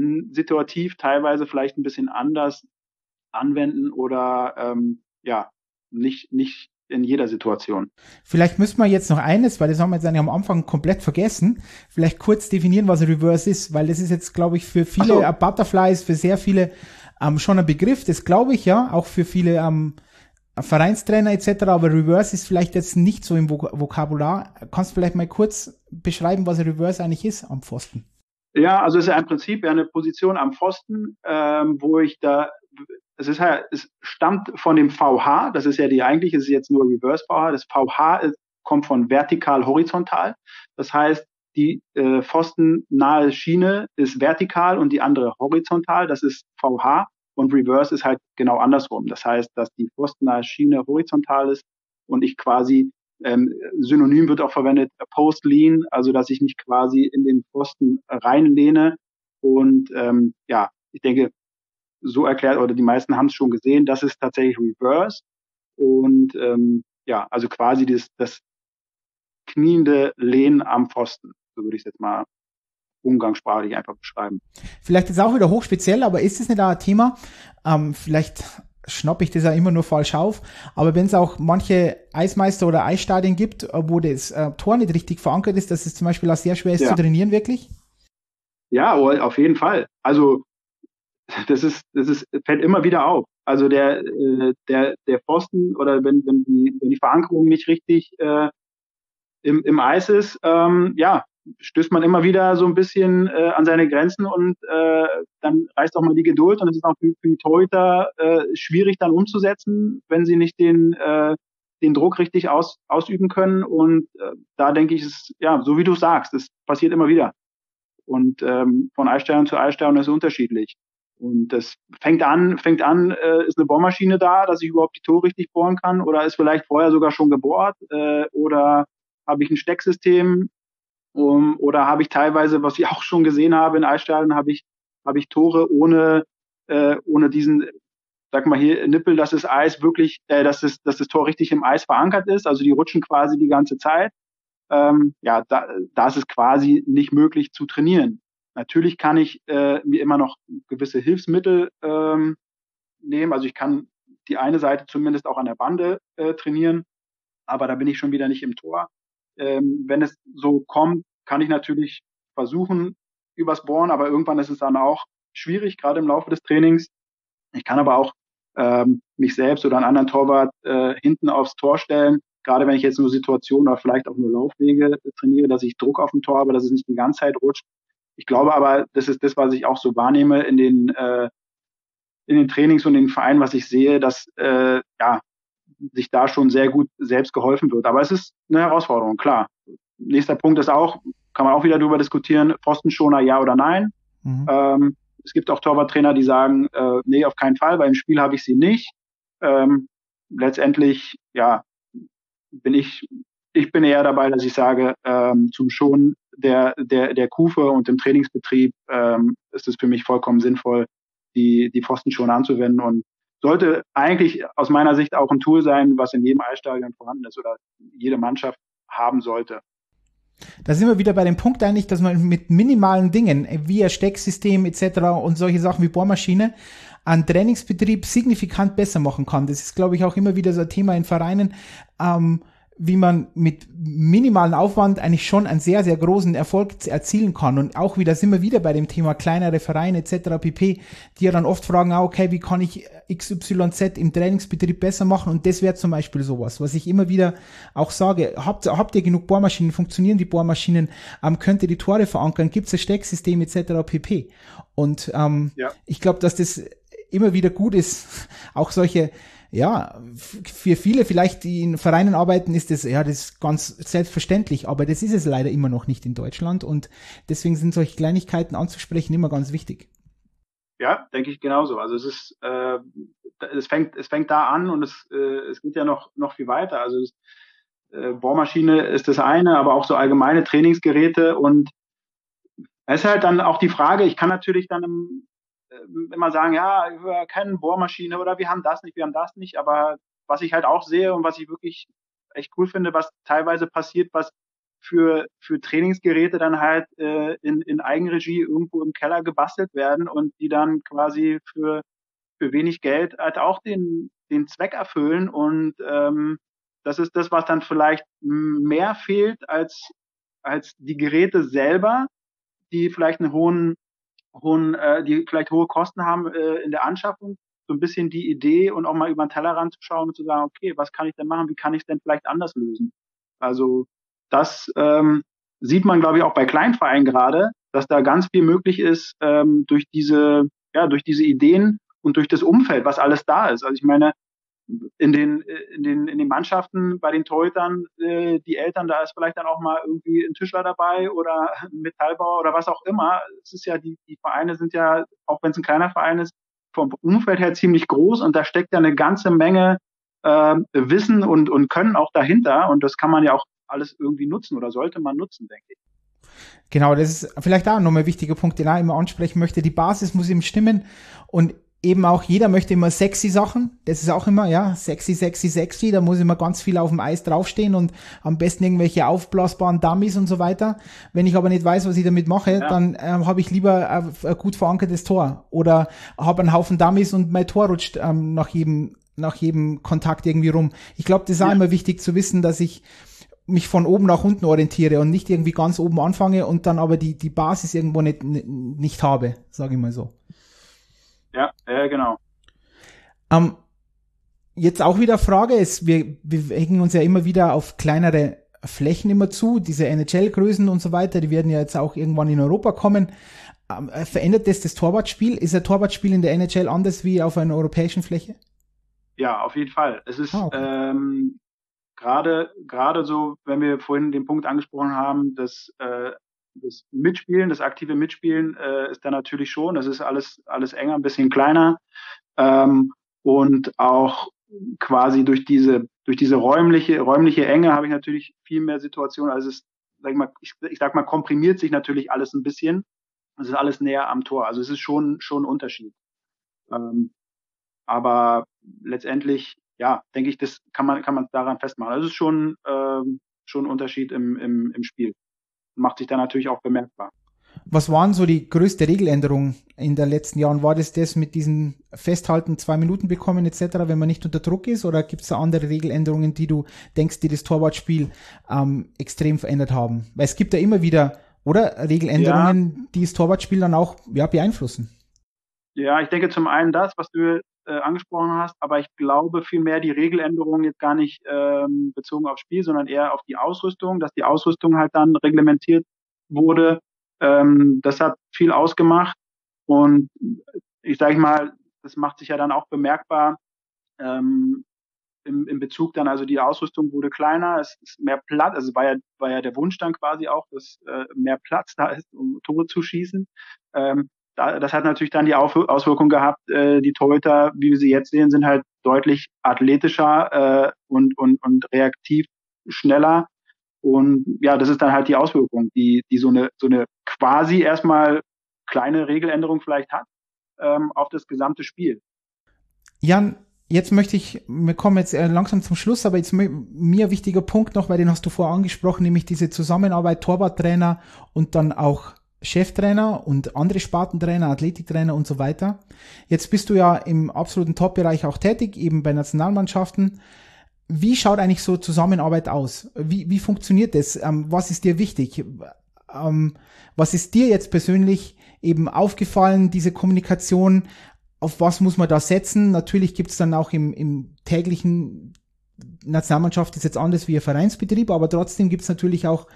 B: situativ teilweise vielleicht ein bisschen anders anwenden oder ähm, ja, nicht, nicht in jeder Situation.
A: Vielleicht müssen wir jetzt noch eines, weil das haben wir jetzt eigentlich am Anfang komplett vergessen, vielleicht kurz definieren, was Reverse ist, weil das ist jetzt, glaube ich, für viele so. Butterflies, für sehr viele ähm, schon ein Begriff, das glaube ich ja, auch für viele ähm, Vereinstrainer et cetera, aber Reverse ist vielleicht jetzt nicht so im Vok- Vokabular. Kannst du vielleicht mal kurz beschreiben, was Reverse eigentlich ist am Pfosten?
B: Ja, also es ist ja im Prinzip ja eine Position am Pfosten, ähm, wo ich da, es ist ja, es stammt von dem V H, das ist ja die eigentliche, es ist jetzt nur Reverse V H, das V H ist, kommt von vertikal horizontal, das heißt, die äh, pfostennahe Schiene ist vertikal und die andere horizontal, das ist V H und Reverse ist halt genau andersrum, das heißt, dass die pfostennahe Schiene horizontal ist und ich quasi Ähm, Synonym wird auch verwendet, Post-Lean, also dass ich mich quasi in den Pfosten reinlehne und ähm, ja, ich denke, so erklärt, oder die meisten haben es schon gesehen, das ist tatsächlich Reverse und ähm, ja, also quasi das, das kniende Lehnen am Pfosten, so würde ich es jetzt mal umgangssprachlich einfach beschreiben.
A: Vielleicht ist auch wieder hochspeziell, aber ist es nicht auch ein Thema, ähm, vielleicht schnappe ich das ja immer nur falsch auf, aber wenn es auch manche Eismeister oder Eisstadien gibt, wo das äh, Tor nicht richtig verankert ist, dass es zum Beispiel auch sehr schwer ist ja. zu trainieren, wirklich?
B: Ja, auf jeden Fall. Also das ist, das ist, fällt immer wieder auf. Also der, äh, der, der Pfosten oder wenn, wenn die, wenn die Verankerung nicht richtig äh, im, im Eis ist, ähm, ja, stößt man immer wieder so ein bisschen äh, an seine Grenzen und äh, dann reißt auch mal die Geduld und es ist auch für, für die Torhüter äh, schwierig dann umzusetzen, wenn sie nicht den äh, den Druck richtig aus, ausüben können und äh, da denke ich, ist ja, so wie du sagst, es passiert immer wieder und ähm, von Eisstern zu Eisstern ist es unterschiedlich und das fängt an, fängt an, äh, ist eine Bohrmaschine da, dass ich überhaupt die Tore richtig bohren kann oder ist vielleicht vorher sogar schon gebohrt äh, oder habe ich ein Stecksystem Um, oder habe ich teilweise, was ich auch schon gesehen habe in Eisstadien, habe ich habe ich Tore ohne äh, ohne diesen, sag mal hier Nippel, dass das Eis wirklich, äh, dass das dass das Tor richtig im Eis verankert ist. Also die rutschen quasi die ganze Zeit. Ähm, ja, da, da ist es quasi nicht möglich zu trainieren. Natürlich kann ich äh, mir immer noch gewisse Hilfsmittel ähm, nehmen. Also ich kann die eine Seite zumindest auch an der Bande äh, trainieren, aber da bin ich schon wieder nicht im Tor. Ähm, wenn es so kommt, kann ich natürlich versuchen, übers Bohren, aber irgendwann ist es dann auch schwierig, gerade im Laufe des Trainings. Ich kann aber auch ähm, mich selbst oder einen anderen Torwart äh, hinten aufs Tor stellen, gerade wenn ich jetzt nur Situationen oder vielleicht auch nur Laufwege trainiere, dass ich Druck auf dem Tor habe, dass es nicht die ganze Zeit rutscht. Ich glaube aber, das ist das, was ich auch so wahrnehme in den äh, in den Trainings und in den Vereinen, was ich sehe, dass äh, ja sich da schon sehr gut selbst geholfen wird. Aber es ist eine Herausforderung, klar. Nächster Punkt ist auch, kann man auch wieder darüber diskutieren, Pfostenschoner ja oder nein. Mhm. Ähm, es gibt auch Torwarttrainer, die sagen, äh, nee, auf keinen Fall, weil im Spiel habe ich sie nicht. Ähm, letztendlich, ja, bin ich, ich bin eher dabei, dass ich sage, ähm, zum Schonen der, der, der Kufe und im Trainingsbetrieb ähm, ist es für mich vollkommen sinnvoll, die, die Pfostenschoner anzuwenden und sollte eigentlich aus meiner Sicht auch ein Tool sein, was in jedem Eisstadion vorhanden ist oder jede Mannschaft haben sollte.
A: Da sind wir wieder bei dem Punkt eigentlich, dass man mit minimalen Dingen, wie ein Stecksystem et cetera und solche Sachen wie Bohrmaschine, einen Trainingsbetrieb signifikant besser machen kann. Das ist, glaube ich, auch immer wieder so ein Thema in Vereinen. Ähm, wie man mit minimalen Aufwand eigentlich schon einen sehr, sehr großen Erfolg erzielen kann. Und auch wieder sind wir wieder bei dem Thema kleinere Vereine et cetera pp., die ja dann oft fragen, ah, okay, wie kann ich X Y Z im Trainingsbetrieb besser machen? Und das wäre zum Beispiel sowas, was ich immer wieder auch sage. Habt, habt ihr genug Bohrmaschinen? Funktionieren die Bohrmaschinen? Ähm, könnt ihr die Tore verankern? Gibt es ein Stecksystem et cetera pp.? Und ähm, ja. ich glaube, dass das immer wieder gut ist, auch solche ja, für viele vielleicht, die in Vereinen arbeiten, ist das, ja, das ist ganz selbstverständlich, aber das ist es leider immer noch nicht in Deutschland und deswegen sind solche Kleinigkeiten anzusprechen immer ganz wichtig.
B: Ja, denke ich genauso. Also es ist, äh, es fängt, es fängt da an und es, äh, es geht ja noch, noch viel weiter. Also es, äh, Bohrmaschine ist das eine, aber auch so allgemeine Trainingsgeräte und es ist halt dann auch die Frage, ich kann natürlich dann im, immer sagen, ja, wir kennen Bohrmaschine oder wir haben das nicht, wir haben das nicht, aber was ich halt auch sehe und was ich wirklich echt cool finde, was teilweise passiert, was für für Trainingsgeräte dann halt äh, in, in Eigenregie irgendwo im Keller gebastelt werden und die dann quasi für für wenig Geld halt auch den den Zweck erfüllen und ähm, das ist das, was dann vielleicht mehr fehlt als als die Geräte selber, die vielleicht einen hohen hohen, äh, die vielleicht hohe Kosten haben äh, in der Anschaffung, so ein bisschen die Idee und auch mal über den Tellerrand zu schauen und zu sagen, okay, was kann ich denn machen, wie kann ich es denn vielleicht anders lösen? Also das ähm, sieht man, glaube ich, auch bei Kleinvereinen gerade, dass da ganz viel möglich ist ähm, durch diese, ja, durch diese Ideen und durch das Umfeld, was alles da ist. Also ich meine, in den in den in den Mannschaften bei den Torhütern, äh, die Eltern, da ist vielleicht dann auch mal irgendwie ein Tischler dabei oder ein Metallbauer oder was auch immer. Es ist ja die die Vereine sind ja, auch wenn es ein kleiner Verein ist, vom Umfeld her ziemlich groß und da steckt ja eine ganze Menge äh, Wissen und und Können auch dahinter und das kann man ja auch alles irgendwie nutzen oder sollte man nutzen, denke ich.
A: Genau, das ist vielleicht auch nochmal ein wichtiger Punkt, den ich immer ansprechen möchte. Die Basis muss eben stimmen und eben auch jeder möchte immer sexy Sachen. Das ist auch immer, ja, sexy, sexy, sexy. Da muss immer ganz viel auf dem Eis draufstehen und am besten irgendwelche aufblasbaren Dummies und so weiter. Wenn ich aber nicht weiß, was ich damit mache, ja. dann ähm, habe ich lieber ein, ein gut verankertes Tor oder habe einen Haufen Dummies und mein Tor rutscht ähm, nach jedem, nach jedem Kontakt irgendwie rum. Ich glaube, das ist ja. auch immer wichtig zu wissen, dass ich mich von oben nach unten orientiere und nicht irgendwie ganz oben anfange und dann aber die, die Basis irgendwo nicht, nicht habe, sage ich mal so.
B: Ja, äh, genau.
A: Ähm, jetzt auch wieder Frage, ist, wir, wir hängen uns ja immer wieder auf kleinere Flächen immer zu, diese N H L-Größen und so weiter, die werden ja jetzt auch irgendwann in Europa kommen. Ähm, verändert das das Torwartspiel? Ist ein Torwartspiel in der N H L anders wie auf einer europäischen Fläche?
B: Ja, auf jeden Fall. Es ist
A: ah, okay.
B: ähm, gerade gerade so, wenn wir vorhin den Punkt angesprochen haben, dass äh, das Mitspielen, das aktive Mitspielen äh, ist da natürlich schon. Das ist alles alles enger, ein bisschen kleiner ähm, und auch quasi durch diese durch diese räumliche räumliche Enge habe ich natürlich viel mehr Situationen. Also es, sag ich mal, ich, ich sag mal, komprimiert sich natürlich alles ein bisschen. Es ist alles näher am Tor. Also es ist schon schon ein Unterschied. Ähm, aber letztendlich, ja, denke ich, das kann man kann man daran festmachen. Also es ist schon ähm, schon ein Unterschied im im im Spiel. Macht sich dann natürlich auch bemerkbar.
A: Was waren so die größte Regeländerung in den letzten Jahren? War das das mit diesen Festhalten, zwei Minuten bekommen et cetera, wenn man nicht unter Druck ist? Oder gibt es da andere Regeländerungen, die du denkst, die das Torwartspiel ähm, extrem verändert haben? Weil es gibt ja immer wieder, oder, Regeländerungen, ja. die das Torwartspiel dann auch ja, beeinflussen.
B: Ja, ich denke zum einen das, was du äh, angesprochen hast, aber ich glaube vielmehr die Regeländerungen jetzt gar nicht ähm, bezogen aufs Spiel, sondern eher auf die Ausrüstung, dass die Ausrüstung halt dann reglementiert wurde. Ähm, das hat viel ausgemacht und ich sage mal, das macht sich ja dann auch bemerkbar ähm, im, im Bezug dann, also die Ausrüstung wurde kleiner, es ist mehr Platz, also war ja, war ja der Wunsch dann quasi auch, dass äh, mehr Platz da ist, um Tore zu schießen. Ähm, da, das hat natürlich dann die Auswirkung gehabt, äh, die Torhüter, wie wir sie jetzt sehen, sind halt deutlich athletischer äh, und, und, und reaktiv schneller. Und ja, das ist dann halt die Auswirkung, die, die so eine, so eine quasi erstmal kleine Regeländerung vielleicht hat ähm, auf das gesamte Spiel.
A: Jan, jetzt möchte ich, wir kommen jetzt langsam zum Schluss, aber jetzt mir ein wichtiger Punkt noch, weil den hast du vorher angesprochen, nämlich diese Zusammenarbeit Torwarttrainer und dann auch Cheftrainer und andere Spartentrainer, Athletiktrainer und so weiter. Jetzt bist du ja im absoluten Top-Bereich auch tätig, eben bei Nationalmannschaften. wie schaut eigentlich so Zusammenarbeit aus? Wie, wie funktioniert das? Ähm, was ist dir wichtig? Ähm, was ist dir jetzt persönlich eben aufgefallen, diese Kommunikation? Auf was muss man da setzen? Natürlich gibt es dann auch im, im täglichen Nationalmannschaft ist jetzt anders wie ein Vereinsbetrieb, aber trotzdem gibt es natürlich auch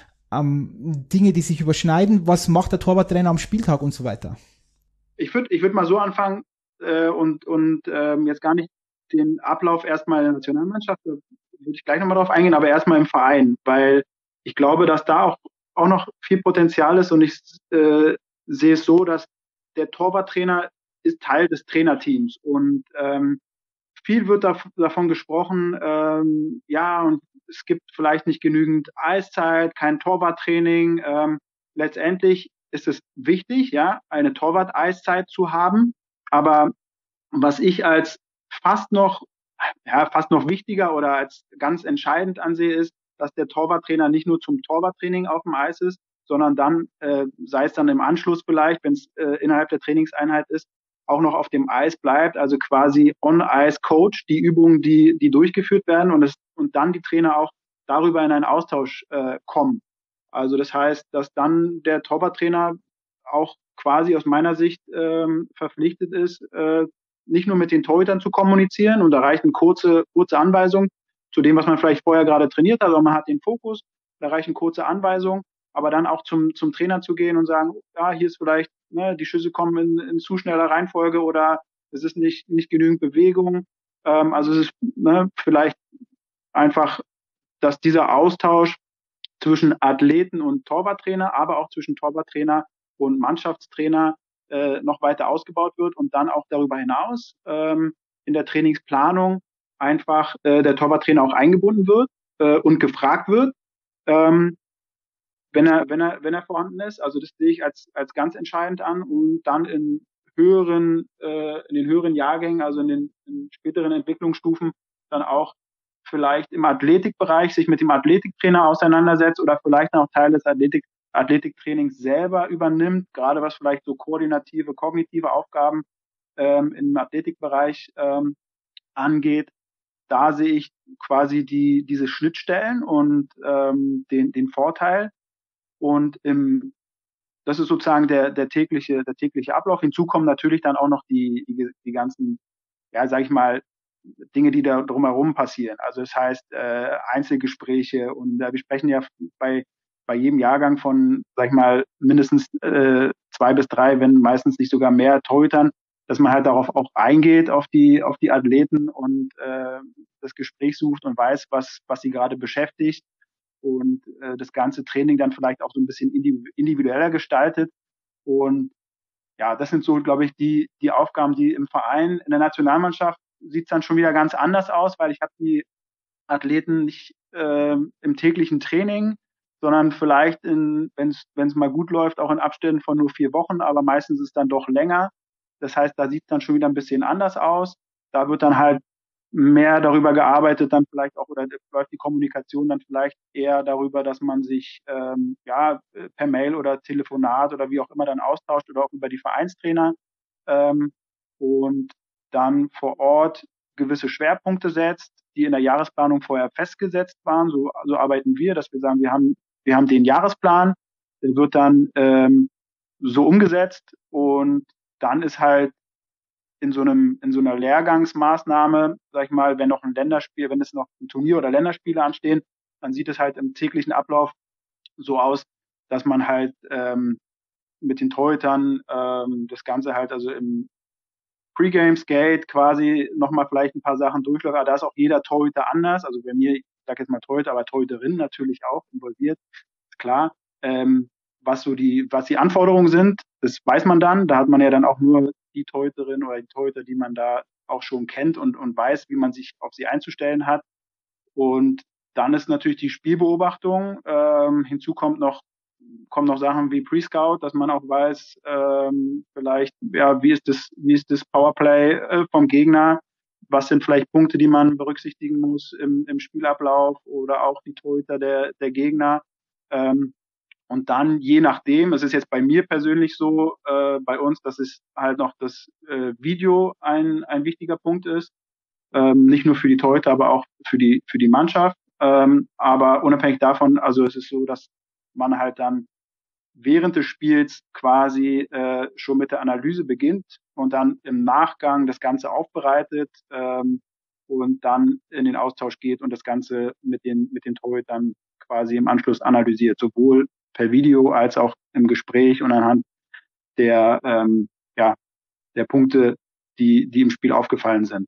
A: ähm, Dinge, die sich überschneiden. Was macht der Torwarttrainer am Spieltag und so weiter?
B: Ich würde ich würd mal so anfangen äh, und, und ähm, jetzt gar nicht den Ablauf erstmal in der Nationalmannschaft, da würde ich gleich nochmal drauf eingehen, aber erstmal im Verein, weil ich glaube, dass da auch, auch noch viel Potenzial ist und ich äh, sehe es so, dass der Torwarttrainer ist Teil des Trainerteams und ähm, viel wird da, davon gesprochen, ähm, ja, und es gibt vielleicht nicht genügend Eiszeit, kein Torwarttraining. Ähm, letztendlich ist es wichtig, ja, eine Torwart-Eiszeit zu haben. Aber was ich als fast noch, ja, fast noch wichtiger oder als ganz entscheidend ansehe, ist, dass der Torwarttrainer nicht nur zum Torwarttraining auf dem Eis ist, sondern dann, äh, sei es dann im Anschluss vielleicht, wenn es äh, innerhalb der Trainingseinheit ist, auch noch auf dem Eis bleibt, also quasi on-Ice-Coach, die Übungen, die, die durchgeführt werden und, es, und dann die Trainer auch darüber in einen Austausch äh, kommen. Also das heißt, dass dann der Torwarttrainer auch quasi aus meiner Sicht ähm, verpflichtet ist, äh, nicht nur mit den Torhütern zu kommunizieren und da reicht eine kurze, kurze Anweisung zu dem, was man vielleicht vorher gerade trainiert hat, aber man hat den Fokus, da reichen kurze Anweisungen, aber dann auch zum, zum Trainer zu gehen und sagen, ja, hier ist vielleicht, ne, die Schüsse kommen in, in zu schneller Reihenfolge oder es ist nicht, nicht genügend Bewegung. Ähm, also es ist ne, vielleicht einfach, dass dieser Austausch zwischen Athleten und Torwarttrainer, aber auch zwischen Torwarttrainer und Mannschaftstrainer äh, noch weiter ausgebaut wird und dann auch darüber hinaus ähm, in der Trainingsplanung einfach äh, der Torwarttrainer auch eingebunden wird äh, und gefragt wird, ähm, wenn er, wenn er, wenn er vorhanden ist. Also das sehe ich als, als ganz entscheidend an und dann in höheren, äh, in den höheren Jahrgängen, also in den in späteren Entwicklungsstufen, dann auch vielleicht im Athletikbereich sich mit dem Athletiktrainer auseinandersetzt oder vielleicht auch Teil des Athletik, Athletiktrainings selber übernimmt, gerade was vielleicht so koordinative, kognitive Aufgaben ähm, im Athletikbereich ähm, angeht. Da sehe ich quasi die, diese Schnittstellen und ähm, den, den Vorteil. Und im, das ist sozusagen der, der tägliche, der tägliche Ablauf. Hinzu kommen natürlich dann auch noch die, die, die ganzen, ja, sag ich mal, Dinge, die da drumherum passieren. Also das heißt äh, Einzelgespräche und äh, wir sprechen ja bei bei jedem Jahrgang von, sag ich mal, mindestens äh, zwei bis drei, wenn meistens nicht sogar mehr Torhütern, dass man halt darauf auch eingeht auf die auf die Athleten und äh, das Gespräch sucht und weiß, was was sie gerade beschäftigt und äh, das ganze Training dann vielleicht auch so ein bisschen individueller gestaltet und ja, das sind so, glaube ich, die, die Aufgaben, die im Verein, in der Nationalmannschaft sieht es dann schon wieder ganz anders aus, weil ich habe die Athleten nicht äh, im täglichen Training, sondern vielleicht, in, wenn es mal gut läuft, auch in Abständen von nur vier Wochen, aber meistens ist es dann doch länger. Das heißt, da sieht es dann schon wieder ein bisschen anders aus. Da wird dann halt mehr darüber gearbeitet, dann vielleicht auch, oder läuft die Kommunikation dann vielleicht eher darüber, dass man sich ähm, ja per Mail oder Telefonat oder wie auch immer dann austauscht oder auch über die Vereinstrainer ähm, und dann vor Ort gewisse Schwerpunkte setzt, die in der Jahresplanung vorher festgesetzt waren. So, so arbeiten wir, dass wir sagen, wir haben, wir haben den Jahresplan, der wird dann ähm, so umgesetzt und dann ist halt in so einem, in so einer Lehrgangsmaßnahme, sag ich mal, wenn noch ein Länderspiel, wenn es noch ein Turnier oder Länderspiele anstehen, dann sieht es halt im täglichen Ablauf so aus, dass man halt ähm, mit den Torhütern ähm, das Ganze halt also im Pre-Game-Skate quasi nochmal vielleicht ein paar Sachen durchläuft, aber da ist auch jeder Torhüter anders. Also bei mir, ich sage jetzt mal Torhüter, aber Torhüterin natürlich auch involviert, ist klar. Ähm, was so die, was die Anforderungen sind, das weiß man dann. Da hat man ja dann auch nur die Torhüterin oder die Torhüter, die man da auch schon kennt und, und weiß, wie man sich auf sie einzustellen hat. Und dann ist natürlich die Spielbeobachtung. Ähm, hinzu kommt noch kommen noch Sachen wie Pre-Scout, dass man auch weiß, ähm, vielleicht, ja, wie ist das, wie ist das Powerplay äh, vom Gegner? Was sind vielleicht Punkte, die man berücksichtigen muss im, im Spielablauf oder auch die Torhüter der, der Gegner? Ähm, und dann, je nachdem, es ist jetzt bei mir persönlich so, äh, bei uns, dass es halt noch das äh, Video ein, ein wichtiger Punkt ist. ähm, nicht nur für die Torhüter, aber auch für die für die Mannschaft. Ähm, aber unabhängig davon, also es ist so, dass man halt dann während des Spiels quasi äh, schon mit der Analyse beginnt und dann im Nachgang das Ganze aufbereitet ähm, und dann in den Austausch geht und das Ganze mit den mit den Torhütern quasi im Anschluss analysiert, sowohl per Video als auch im Gespräch und anhand der ähm, ja der Punkte, die die im Spiel aufgefallen sind.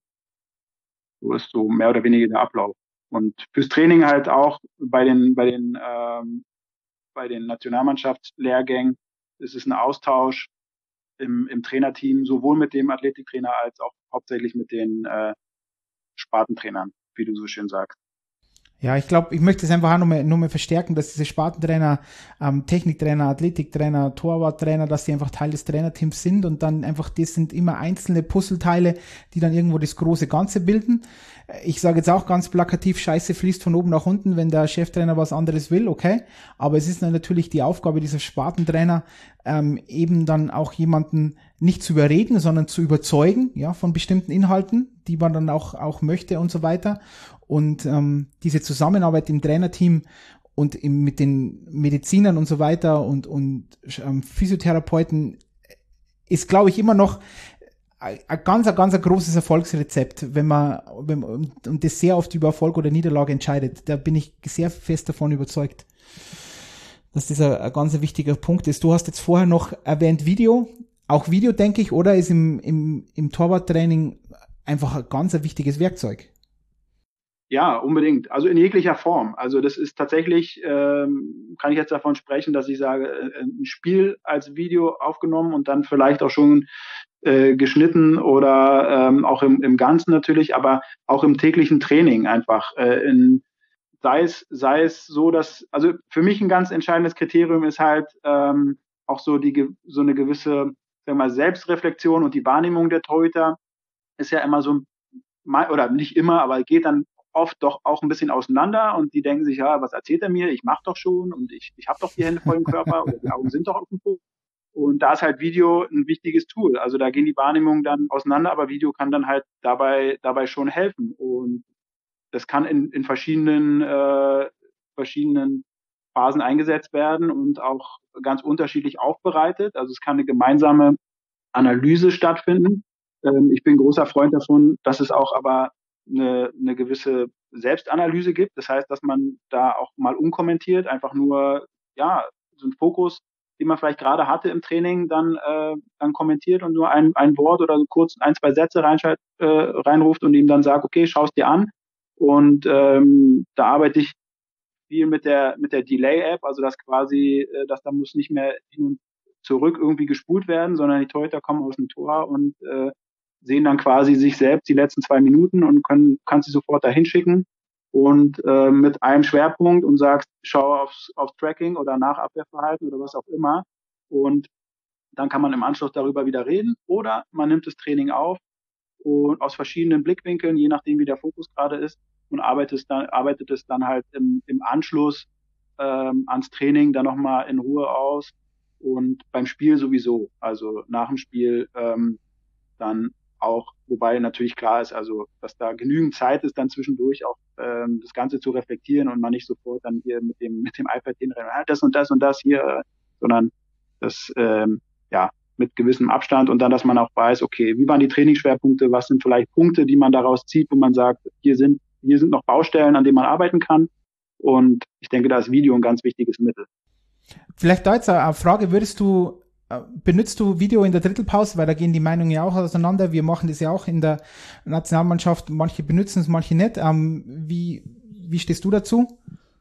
B: So ist so mehr oder weniger der Ablauf. Und fürs Training halt auch bei den bei den ähm, bei den Nationalmannschaftslehrgängen ist es ein Austausch im, im Trainerteam, sowohl mit dem Athletiktrainer als auch hauptsächlich mit den äh, Spartentrainern, wie du so schön sagst.
A: Ja, ich glaube, ich möchte es einfach auch nochmal noch mal verstärken, dass diese Spartentrainer, ähm, Techniktrainer, Athletiktrainer, Torwarttrainer, dass die einfach Teil des Trainerteams sind und dann einfach, das sind immer einzelne Puzzleteile, die dann irgendwo das große Ganze bilden. Ich sage jetzt auch ganz plakativ, Scheiße fließt von oben nach unten, wenn der Cheftrainer was anderes will, okay. Aber es ist dann natürlich die Aufgabe dieser Spartentrainer, ähm, eben dann auch jemanden nicht zu überreden, sondern zu überzeugen, ja, von bestimmten Inhalten, die man dann auch, auch möchte und so weiter. Und ähm, diese Zusammenarbeit im Trainerteam und im, mit den Medizinern und so weiter und, und ähm, Physiotherapeuten ist, glaube ich, immer noch ein ganz, ein ganz ein großes Erfolgsrezept, wenn man, wenn man und das sehr oft über Erfolg oder Niederlage entscheidet. Da bin ich sehr fest davon überzeugt, dass das ein, ein ganz wichtiger Punkt ist. Du hast jetzt vorher noch erwähnt Video. Auch Video, denke ich, oder ist im, im, im Torwarttraining einfach ein ganz ein wichtiges Werkzeug.
B: Ja, unbedingt. Also in jeglicher Form. Also das ist tatsächlich, ähm, kann ich jetzt davon sprechen, dass ich sage, ein Spiel als Video aufgenommen und dann vielleicht auch schon äh, geschnitten oder ähm, auch im, im Ganzen natürlich, aber auch im täglichen Training einfach. Äh, in, sei es, sei es so, dass, also für mich ein ganz entscheidendes Kriterium ist halt ähm, auch so die so eine gewisse, sagen wir mal, Selbstreflexion und die Wahrnehmung der Torhüter ist ja immer so, oder nicht immer, aber geht dann oft doch auch ein bisschen auseinander und die denken sich, ja, was erzählt er mir? Ich mach doch schon und ich, ich habe doch die Hände voll im Körper oder die Augen sind doch auf dem Po. Und da ist halt Video ein wichtiges Tool. Also da gehen die Wahrnehmungen dann auseinander, aber Video kann dann halt dabei dabei schon helfen. Und das kann in, in verschiedenen äh, verschiedenen Phasen eingesetzt werden und auch ganz unterschiedlich aufbereitet. Also es kann eine gemeinsame Analyse stattfinden. Ähm, ich bin großer Freund davon, dass es auch aber eine, eine gewisse Selbstanalyse gibt. Das heißt, dass man da auch mal unkommentiert, einfach nur, ja, so einen Fokus, den man vielleicht gerade hatte im Training, dann, äh, dann kommentiert und nur ein, ein Wort oder so kurz ein, zwei Sätze reinschalt, äh, reinruft und ihm dann sagt, okay, schau es dir an. Und ähm, da arbeite ich viel mit der mit der Delay-App, also dass quasi, äh, dass da muss nicht mehr hin und zurück irgendwie gespult werden, sondern die Torhüter kommen aus dem Tor und äh, sehen dann quasi sich selbst die letzten zwei Minuten und können kann sie sofort dahin schicken und äh, mit einem Schwerpunkt und sagst, schau aufs, aufs Tracking oder Nachabwehrverhalten oder was auch immer und dann kann man im Anschluss darüber wieder reden oder man nimmt das Training auf und aus verschiedenen Blickwinkeln, je nachdem wie der Fokus gerade ist und arbeitet es dann, arbeitet es dann halt im, im Anschluss ähm, ans Training dann nochmal in Ruhe aus und beim Spiel sowieso, also nach dem Spiel ähm, dann auch, wobei natürlich klar ist, also dass da genügend Zeit ist, dann zwischendurch auch ähm, das Ganze zu reflektieren und man nicht sofort dann hier mit dem mit dem iPad hinrennen, ah, das und das und das hier, sondern das ähm, ja mit gewissem Abstand und dann, dass man auch weiß, okay, wie waren die Trainingsschwerpunkte, was sind vielleicht Punkte, die man daraus zieht, wo man sagt, hier sind hier sind noch Baustellen, an denen man arbeiten kann und ich denke, da ist Video ein ganz wichtiges Mittel.
A: Vielleicht da jetzt eine Frage, würdest du benutzt du Video in der Drittelpause, weil da gehen die Meinungen ja auch auseinander. Wir machen das ja auch in der Nationalmannschaft. Manche benutzen es, manche nicht. Ähm, wie, wie stehst du dazu?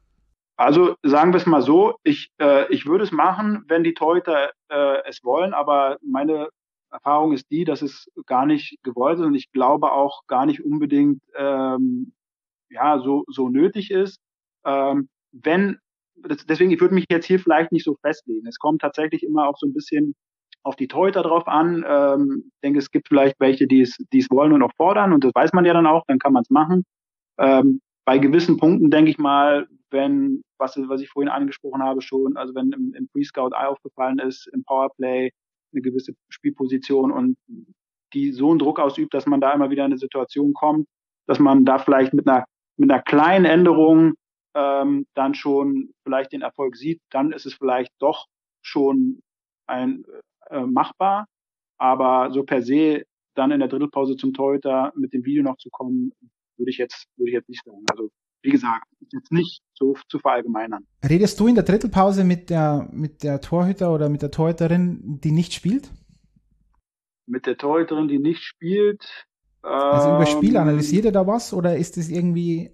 B: Also sagen wir es mal so, ich, äh, ich würde es machen, wenn die Torhüter äh, es wollen, aber meine Erfahrung ist die, dass es gar nicht gewollt ist und ich glaube auch gar nicht unbedingt ähm, ja, so, so nötig ist. Ähm, wenn Deswegen, ich würde mich jetzt hier vielleicht nicht so festlegen. Es kommt tatsächlich immer auch so ein bisschen auf die Torhüter drauf an. Ähm, ich denke, es gibt vielleicht welche, die es, die es wollen und auch fordern und das weiß man ja dann auch, dann kann man es machen. Ähm, bei gewissen Punkten denke ich mal, wenn, was, was ich vorhin angesprochen habe schon, also wenn im, im Pre-Scout Eye aufgefallen ist, im Powerplay eine gewisse Spielposition und die so einen Druck ausübt, dass man da immer wieder in eine Situation kommt, dass man da vielleicht mit einer, mit einer kleinen Änderung ähm, dann schon vielleicht den Erfolg sieht, dann ist es vielleicht doch schon ein äh, machbar. Aber so per se dann in der Drittelpause zum Torhüter mit dem Video noch zu kommen, würde ich jetzt, würde ich jetzt nicht sagen. Also wie gesagt, ist jetzt nicht so zu verallgemeinern.
A: Redest du in der Drittelpause mit der, mit der Torhüter oder mit der Torhüterin, die nicht spielt?
B: Mit der Torhüterin, die nicht spielt.
A: Also über Spiel
B: ähm,
A: analysiert ihr da was oder ist es irgendwie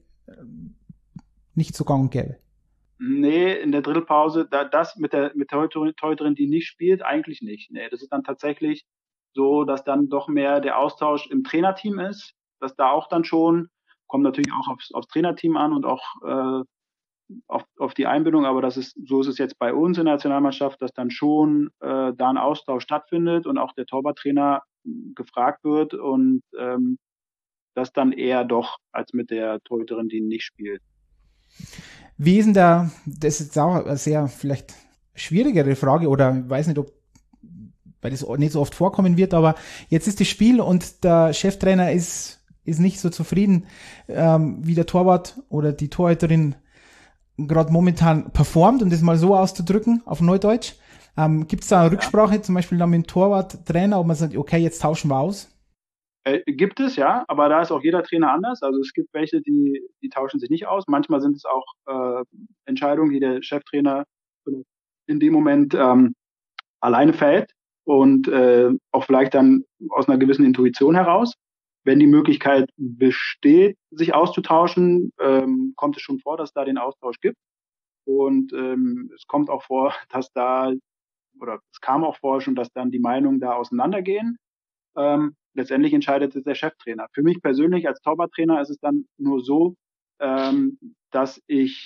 A: nicht so gang und gäbe?
B: Nee, in der Drittelpause, da, das mit der, mit der Torhüterin, die nicht spielt, eigentlich nicht. Nee, das ist dann tatsächlich so, dass dann doch mehr der Austausch im Trainerteam ist, dass da auch dann schon, kommt natürlich auch aufs, aufs Trainerteam an und auch äh, auf, auf die Einbindung, aber das ist, so ist es jetzt bei uns in der Nationalmannschaft, dass dann schon äh, da ein Austausch stattfindet und auch der Torwarttrainer gefragt wird und ähm, das dann eher doch als mit der Torhüterin, die nicht spielt.
A: Wie ist denn da, das ist auch eine sehr vielleicht schwierigere Frage oder ich weiß nicht, ob, weil das nicht so oft vorkommen wird, aber jetzt ist das Spiel und der Cheftrainer ist, ist nicht so zufrieden, ähm, wie der Torwart oder die Torhüterin gerade momentan performt, um das mal so auszudrücken, auf Neudeutsch. Ähm, Gibt es da eine Rücksprache, ja. Zum Beispiel dann mit dem Torwarttrainer, ob man sagt, okay, jetzt tauschen wir aus?
B: Äh, gibt es, ja, aber da ist auch jeder Trainer anders. Also es gibt welche, die, die tauschen sich nicht aus. Manchmal sind es auch äh, Entscheidungen, die der Cheftrainer in dem Moment ähm, alleine fällt und äh, auch vielleicht dann aus einer gewissen Intuition heraus. Wenn die Möglichkeit besteht, sich auszutauschen, ähm, kommt es schon vor, dass es da den Austausch gibt. Und ähm, es kommt auch vor, dass da, oder es kam auch vor schon, dass dann die Meinungen da auseinandergehen. Ähm, letztendlich entscheidet es der Cheftrainer. Für mich persönlich als Torwarttrainer ist es dann nur so, ähm, dass ich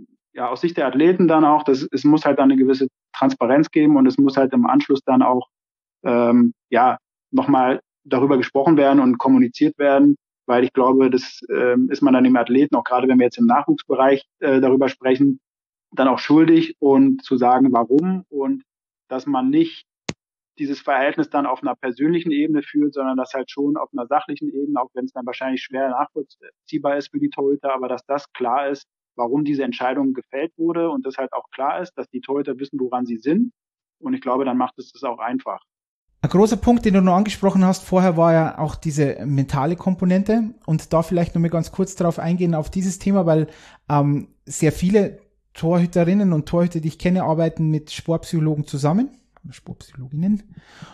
B: ja aus Sicht der Athleten dann auch, das, es muss halt dann eine gewisse Transparenz geben und es muss halt im Anschluss dann auch ähm, ja nochmal darüber gesprochen werden und kommuniziert werden, weil ich glaube, das ähm, ist man dann dem Athleten, auch gerade wenn wir jetzt im Nachwuchsbereich äh, darüber sprechen, dann auch schuldig und zu sagen, warum und dass man nicht dieses Verhältnis dann auf einer persönlichen Ebene führt, sondern das halt schon auf einer sachlichen Ebene, auch wenn es dann wahrscheinlich schwer nachvollziehbar ist für die Torhüter, aber dass das klar ist, warum diese Entscheidung gefällt wurde und das halt auch klar ist, dass die Torhüter wissen, woran sie sind. Und ich glaube, dann macht es das auch einfach.
A: Ein großer Punkt, den du noch angesprochen hast vorher, war ja auch diese mentale Komponente und da vielleicht noch mal ganz kurz darauf eingehen, auf dieses Thema, weil ähm, sehr viele Torhüterinnen und Torhüter, die ich kenne, arbeiten mit Sportpsychologen zusammen. Sportpsychologinnen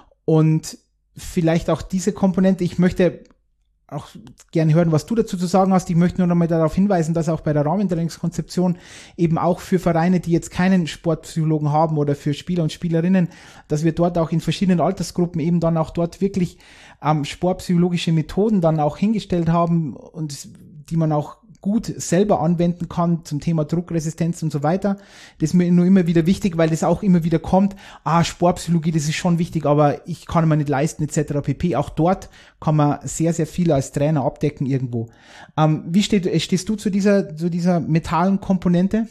A: und vielleicht auch diese Komponente. Ich möchte auch gerne hören, was du dazu zu sagen hast. Ich möchte nur noch mal darauf hinweisen, dass auch bei der Rahmentrainingskonzeption eben auch für Vereine, die jetzt keinen Sportpsychologen haben oder für Spieler und Spielerinnen, dass wir dort auch in verschiedenen Altersgruppen eben dann auch dort wirklich ähm, sportpsychologische Methoden dann auch hingestellt haben und die man auch gut selber anwenden kann zum Thema Druckresistenz und so weiter. Das ist mir nur immer wieder wichtig, weil das auch immer wieder kommt, ah, Sportpsychologie, das ist schon wichtig, aber ich kann mir nicht leisten, et cetera pp. Auch dort kann man sehr, sehr viel als Trainer abdecken irgendwo. Ähm, wie steht, stehst du zu dieser, zu dieser mentalen Komponente?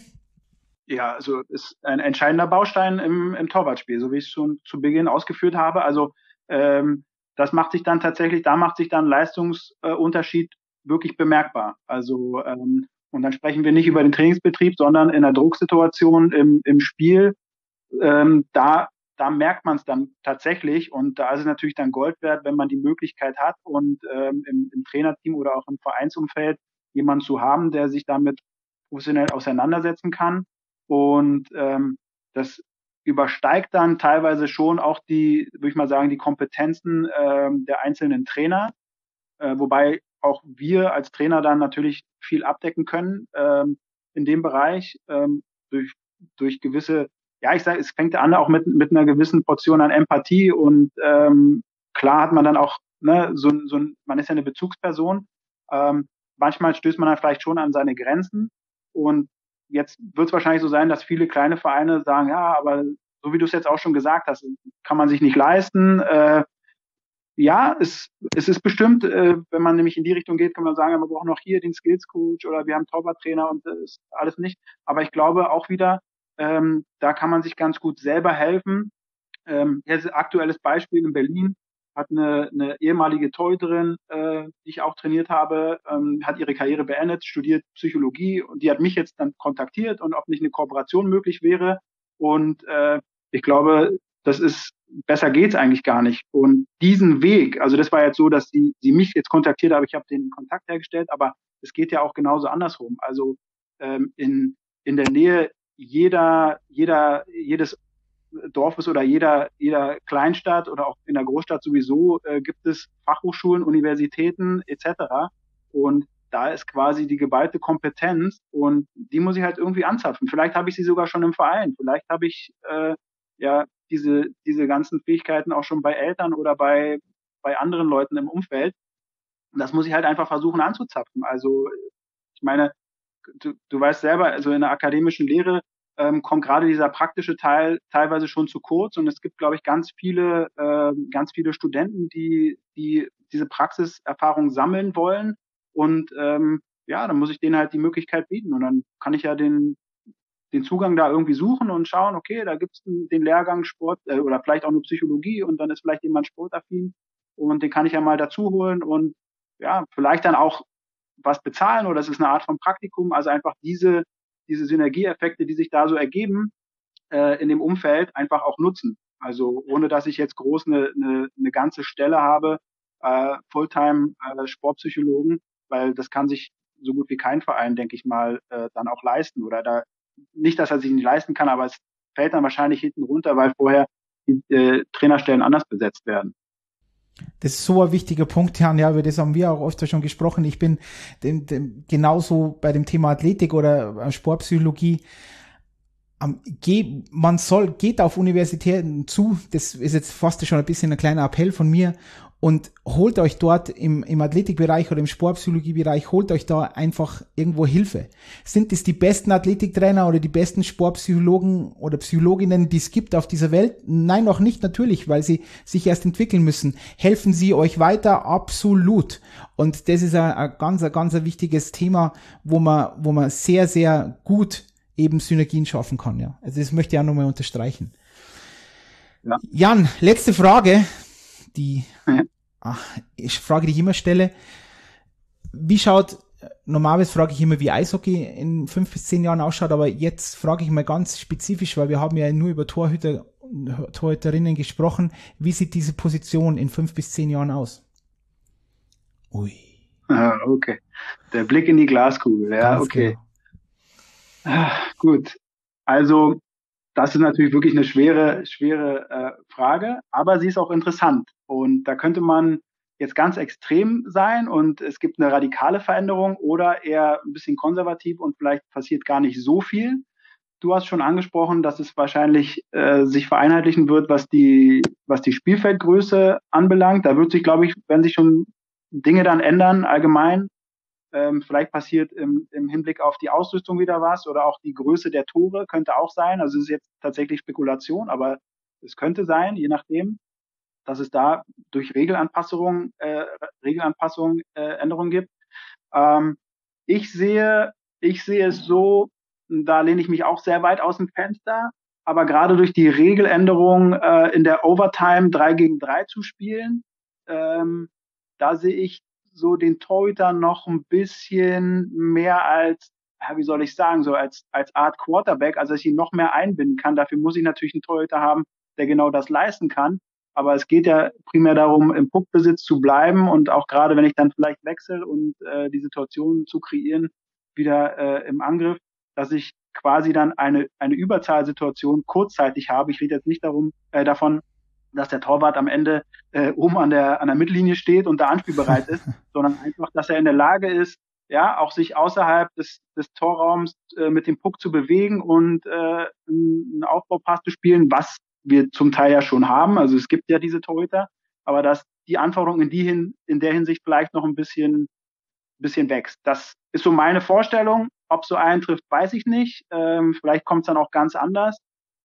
B: Ja, also ist ein entscheidender Baustein im, im Torwartspiel, so wie ich es schon zu Beginn ausgeführt habe. Also ähm, das macht sich dann tatsächlich, da macht sich dann Leistungsunterschied wirklich bemerkbar. Also ähm, und dann sprechen wir nicht über den Trainingsbetrieb, sondern in der Drucksituation im, im Spiel. Ähm, da da merkt man es dann tatsächlich und da ist es natürlich dann Gold wert, wenn man die Möglichkeit hat und ähm, im, im Trainerteam oder auch im Vereinsumfeld jemanden zu haben, der sich damit professionell auseinandersetzen kann. Und ähm, das übersteigt dann teilweise schon auch die, würde ich mal sagen, die Kompetenzen ähm, der einzelnen Trainer, äh, wobei auch wir als Trainer dann natürlich viel abdecken können ähm, in dem Bereich ähm, durch, durch gewisse, ja, ich sage, es fängt an auch mit, mit einer gewissen Portion an Empathie und ähm, klar hat man dann auch, ne, so, so ein, man ist ja eine Bezugsperson, ähm, manchmal stößt man dann vielleicht schon an seine Grenzen und jetzt wird es wahrscheinlich so sein, dass viele kleine Vereine sagen, ja, aber so wie du es jetzt auch schon gesagt hast, kann man sich nicht leisten, äh, ja, es, es ist bestimmt, äh, wenn man nämlich in die Richtung geht, kann man sagen, ja, wir brauchen noch hier den Skills Coach oder wir haben Torwarttrainer und das ist alles nicht. Aber ich glaube auch wieder, ähm, da kann man sich ganz gut selber helfen. Ähm, jetzt aktuelles Beispiel in Berlin. hat eine, eine ehemalige Torhüterin, äh, die ich auch trainiert habe, ähm, hat ihre Karriere beendet, studiert Psychologie und die hat mich jetzt dann kontaktiert und ob nicht eine Kooperation möglich wäre. Und äh, ich glaube, das ist, besser geht's eigentlich gar nicht. Und diesen Weg, also das war jetzt so, dass sie, sie mich jetzt kontaktiert habe, ich habe den Kontakt hergestellt, aber es geht ja auch genauso andersrum. Also ähm, in, in der Nähe jeder, jeder, jedes Dorfes oder jeder, jeder Kleinstadt oder auch in der Großstadt sowieso äh, gibt es Fachhochschulen, Universitäten et cetera. Und da ist quasi die geballte Kompetenz und die muss ich halt irgendwie anzapfen. Vielleicht habe ich sie sogar schon im Verein. Vielleicht habe ich äh, ja diese, diese ganzen Fähigkeiten auch schon bei Eltern oder bei, bei anderen Leuten im Umfeld. Und das muss ich halt einfach versuchen anzuzapfen. Also ich meine, du, du weißt selber, also in der akademischen Lehre ähm, kommt gerade dieser praktische Teil teilweise schon zu kurz und es gibt, glaube ich, ganz viele, äh, ganz viele Studenten, die, die diese Praxiserfahrung sammeln wollen und ähm, ja, dann muss ich denen halt die Möglichkeit bieten und dann kann ich ja den, den Zugang da irgendwie suchen und schauen, okay, da gibt's den, den Lehrgang Sport äh, oder vielleicht auch nur Psychologie und dann ist vielleicht jemand sportaffin und den kann ich ja mal dazu holen und ja, vielleicht dann auch was bezahlen oder es ist eine Art von Praktikum, also einfach diese, diese Synergieeffekte, die sich da so ergeben, äh, in dem Umfeld einfach auch nutzen. Also ohne dass ich jetzt groß eine, eine, eine ganze Stelle habe, äh, Fulltime äh, Sportpsychologen, weil das kann sich so gut wie kein Verein, denke ich mal, äh, dann auch leisten. Oder da nicht, dass er sich nicht leisten kann, aber es fällt dann wahrscheinlich hinten runter, weil vorher die äh, Trainerstellen anders besetzt werden.
A: Das ist so ein wichtiger Punkt, Jan, ja, über das haben wir auch öfter schon gesprochen. Ich bin dem, dem, genauso bei dem Thema Athletik oder Sportpsychologie. Um, geh, man soll, geht auf Universitäten zu, das ist jetzt fast schon ein bisschen ein kleiner Appell von mir, und holt euch dort im, im Athletikbereich oder im Sportpsychologiebereich, holt euch da einfach irgendwo Hilfe. Sind das die besten Athletiktrainer oder die besten Sportpsychologen oder Psychologinnen, die es gibt auf dieser Welt? Nein, noch nicht, natürlich, weil sie sich erst entwickeln müssen. Helfen sie euch weiter? Absolut. Und das ist ein, ein ganz, ein ganz ein wichtiges Thema, wo man, wo man sehr, sehr gut eben Synergien schaffen kann, ja. Also das möchte ich auch nochmal unterstreichen. Ja. Jan, letzte Frage, die ja. ach, ich Frage, die ich immer stelle. Wie schaut, normalerweise frage ich immer, wie Eishockey in fünf bis zehn Jahren ausschaut, aber jetzt frage ich mal ganz spezifisch, weil wir haben ja nur über Torhüter, Torhüterinnen gesprochen. Wie sieht diese Position in fünf bis zehn Jahren aus?
B: Ui. Ah, okay. Der Blick in die Glaskugel, ja, ganz okay. Genau. Ach, gut, also das ist natürlich wirklich eine schwere, schwere äh, Frage, aber sie ist auch interessant. Und da könnte man jetzt ganz extrem sein und es gibt eine radikale Veränderung oder eher ein bisschen konservativ und vielleicht passiert gar nicht so viel. Du hast schon angesprochen, dass es wahrscheinlich äh, sich vereinheitlichen wird, was die, was die Spielfeldgröße anbelangt. Da wird sich, glaube ich, werden sich schon Dinge dann ändern allgemein. Ähm, vielleicht passiert im, im Hinblick auf die Ausrüstung wieder was oder auch die Größe der Tore könnte auch sein. Also es ist jetzt tatsächlich Spekulation, aber es könnte sein, je nachdem, dass es da durch Regelanpassungen, äh, Regelanpassungen, äh, Änderungen gibt. Ähm, ich sehe, ich sehe es so, da lehne ich mich auch sehr weit aus dem Fenster, aber gerade durch die Regeländerung äh, in der Overtime drei gegen drei zu spielen, ähm, da sehe ich so den Torhüter noch ein bisschen mehr als, ja, wie soll ich sagen, so als, als Art Quarterback, also dass ich ihn noch mehr einbinden kann. Dafür muss ich natürlich einen Torhüter haben, der genau das leisten kann. Aber es geht ja primär darum, im Puckbesitz zu bleiben und auch gerade, wenn ich dann vielleicht wechsle und äh, die Situation zu kreieren, wieder äh, im Angriff, dass ich quasi dann eine, eine Überzahlsituation kurzzeitig habe. Ich rede jetzt nicht darum, äh, davon, dass der Torwart am Ende äh, oben an der, an der Mittellinie steht und da anspielbereit ist, sondern einfach, dass er in der Lage ist, ja, auch sich außerhalb des, des Torraums äh, mit dem Puck zu bewegen und äh, einen Aufbaupass zu spielen, was wir zum Teil ja schon haben. Also es gibt ja diese Torhüter, aber dass die Anforderung in die hin, in der Hinsicht vielleicht noch ein bisschen, bisschen wächst. Das ist so meine Vorstellung. Ob so eintrifft, weiß ich nicht. Ähm, vielleicht kommt es dann auch ganz anders.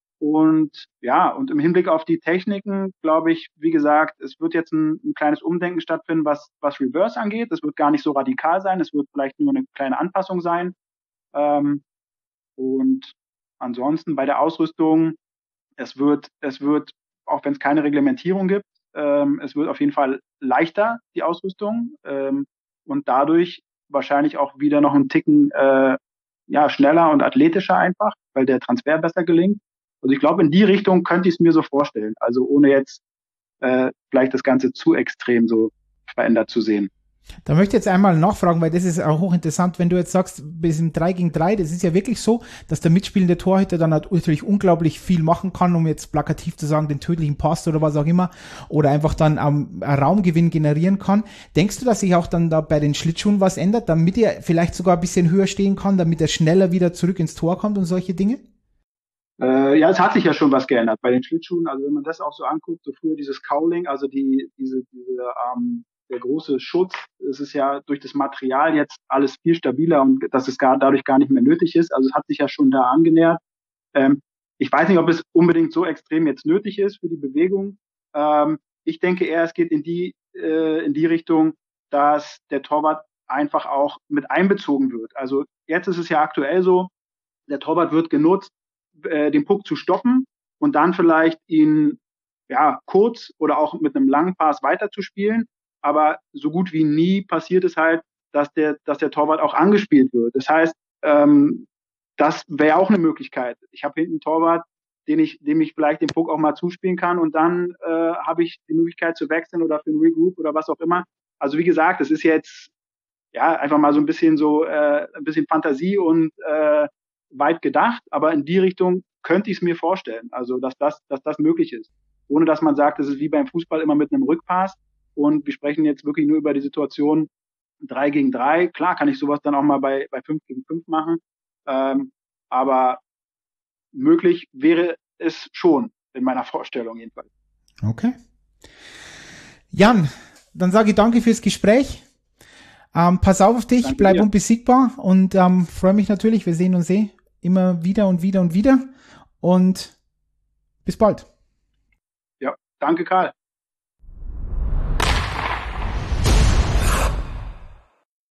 B: Und ja, und im Hinblick auf die Techniken, glaube ich, wie gesagt, es wird jetzt ein, ein kleines Umdenken stattfinden, was, was Reverse angeht. Es wird gar nicht so radikal sein. Es wird vielleicht nur eine kleine Anpassung sein. Ähm, und ansonsten bei der Ausrüstung, es wird, es wird, auch wenn es keine Reglementierung gibt, Ähm, es wird auf jeden Fall leichter, die Ausrüstung, ähm, und dadurch wahrscheinlich auch wieder noch einen Ticken äh, ja, schneller und athletischer einfach, weil der Transfer besser gelingt. Also ich glaube, in die Richtung könnte ich es mir so vorstellen. Also ohne jetzt äh, vielleicht das Ganze zu extrem so verändert zu sehen.
A: Da möchte ich jetzt einmal nachfragen, weil das ist auch hochinteressant, wenn du jetzt sagst, bis im drei gegen drei, das ist ja wirklich so, dass der mitspielende Torhüter dann natürlich unglaublich viel machen kann, um jetzt plakativ zu sagen, den tödlichen Pass oder was auch immer, oder einfach dann ähm, einen Raumgewinn generieren kann. Denkst du, dass sich auch dann da bei den Schlittschuhen was ändert, damit er vielleicht sogar ein bisschen höher stehen kann, damit er schneller wieder zurück ins Tor kommt und solche Dinge?
B: Äh, ja, es hat sich ja schon was geändert bei den Schlittschuhen. Also wenn man das auch so anguckt, so früher dieses Cowling, also die diese diese ähm, der große Schutz, es ist ja durch das Material jetzt alles viel stabiler und dass es gar dadurch gar nicht mehr nötig ist. Also es hat sich ja schon da angenähert. Ähm, ich weiß nicht, ob es unbedingt so extrem jetzt nötig ist für die Bewegung. Ähm, ich denke eher, es geht in die äh, in die Richtung, dass der Torwart einfach auch mit einbezogen wird. Also jetzt ist es ja aktuell so, der Torwart wird genutzt, äh, den Puck zu stoppen und dann vielleicht ihn ja kurz oder auch mit einem langen Pass weiterzuspielen. Aber so gut wie nie passiert es halt, dass der, dass der Torwart auch angespielt wird. Das heißt, ähm, das wäre auch eine Möglichkeit. Ich habe hinten einen Torwart, den ich, dem ich vielleicht den Puck auch mal zuspielen kann und dann äh, habe ich die Möglichkeit zu wechseln oder für einen Regroup oder was auch immer. Also wie gesagt, das ist jetzt ja einfach mal so ein bisschen so äh, ein bisschen Fantasie und äh, weit gedacht, aber in die Richtung könnte ich es mir vorstellen. Also dass das, dass das möglich ist, ohne dass man sagt, das ist wie beim Fußball immer mit einem Rückpass. Und wir sprechen jetzt wirklich nur über die Situation drei gegen drei. Klar kann ich sowas dann auch mal bei, bei fünf gegen fünf machen. Ähm, aber möglich wäre es schon, in meiner Vorstellung jedenfalls.
A: Okay. Jan, dann sage ich danke fürs Gespräch. Ähm, pass auf auf dich, danke bleib dir. Unbesiegbar und ähm, freue mich natürlich, wir sehen uns eh immer wieder und wieder und wieder. Und bis bald.
B: Ja, danke Karl.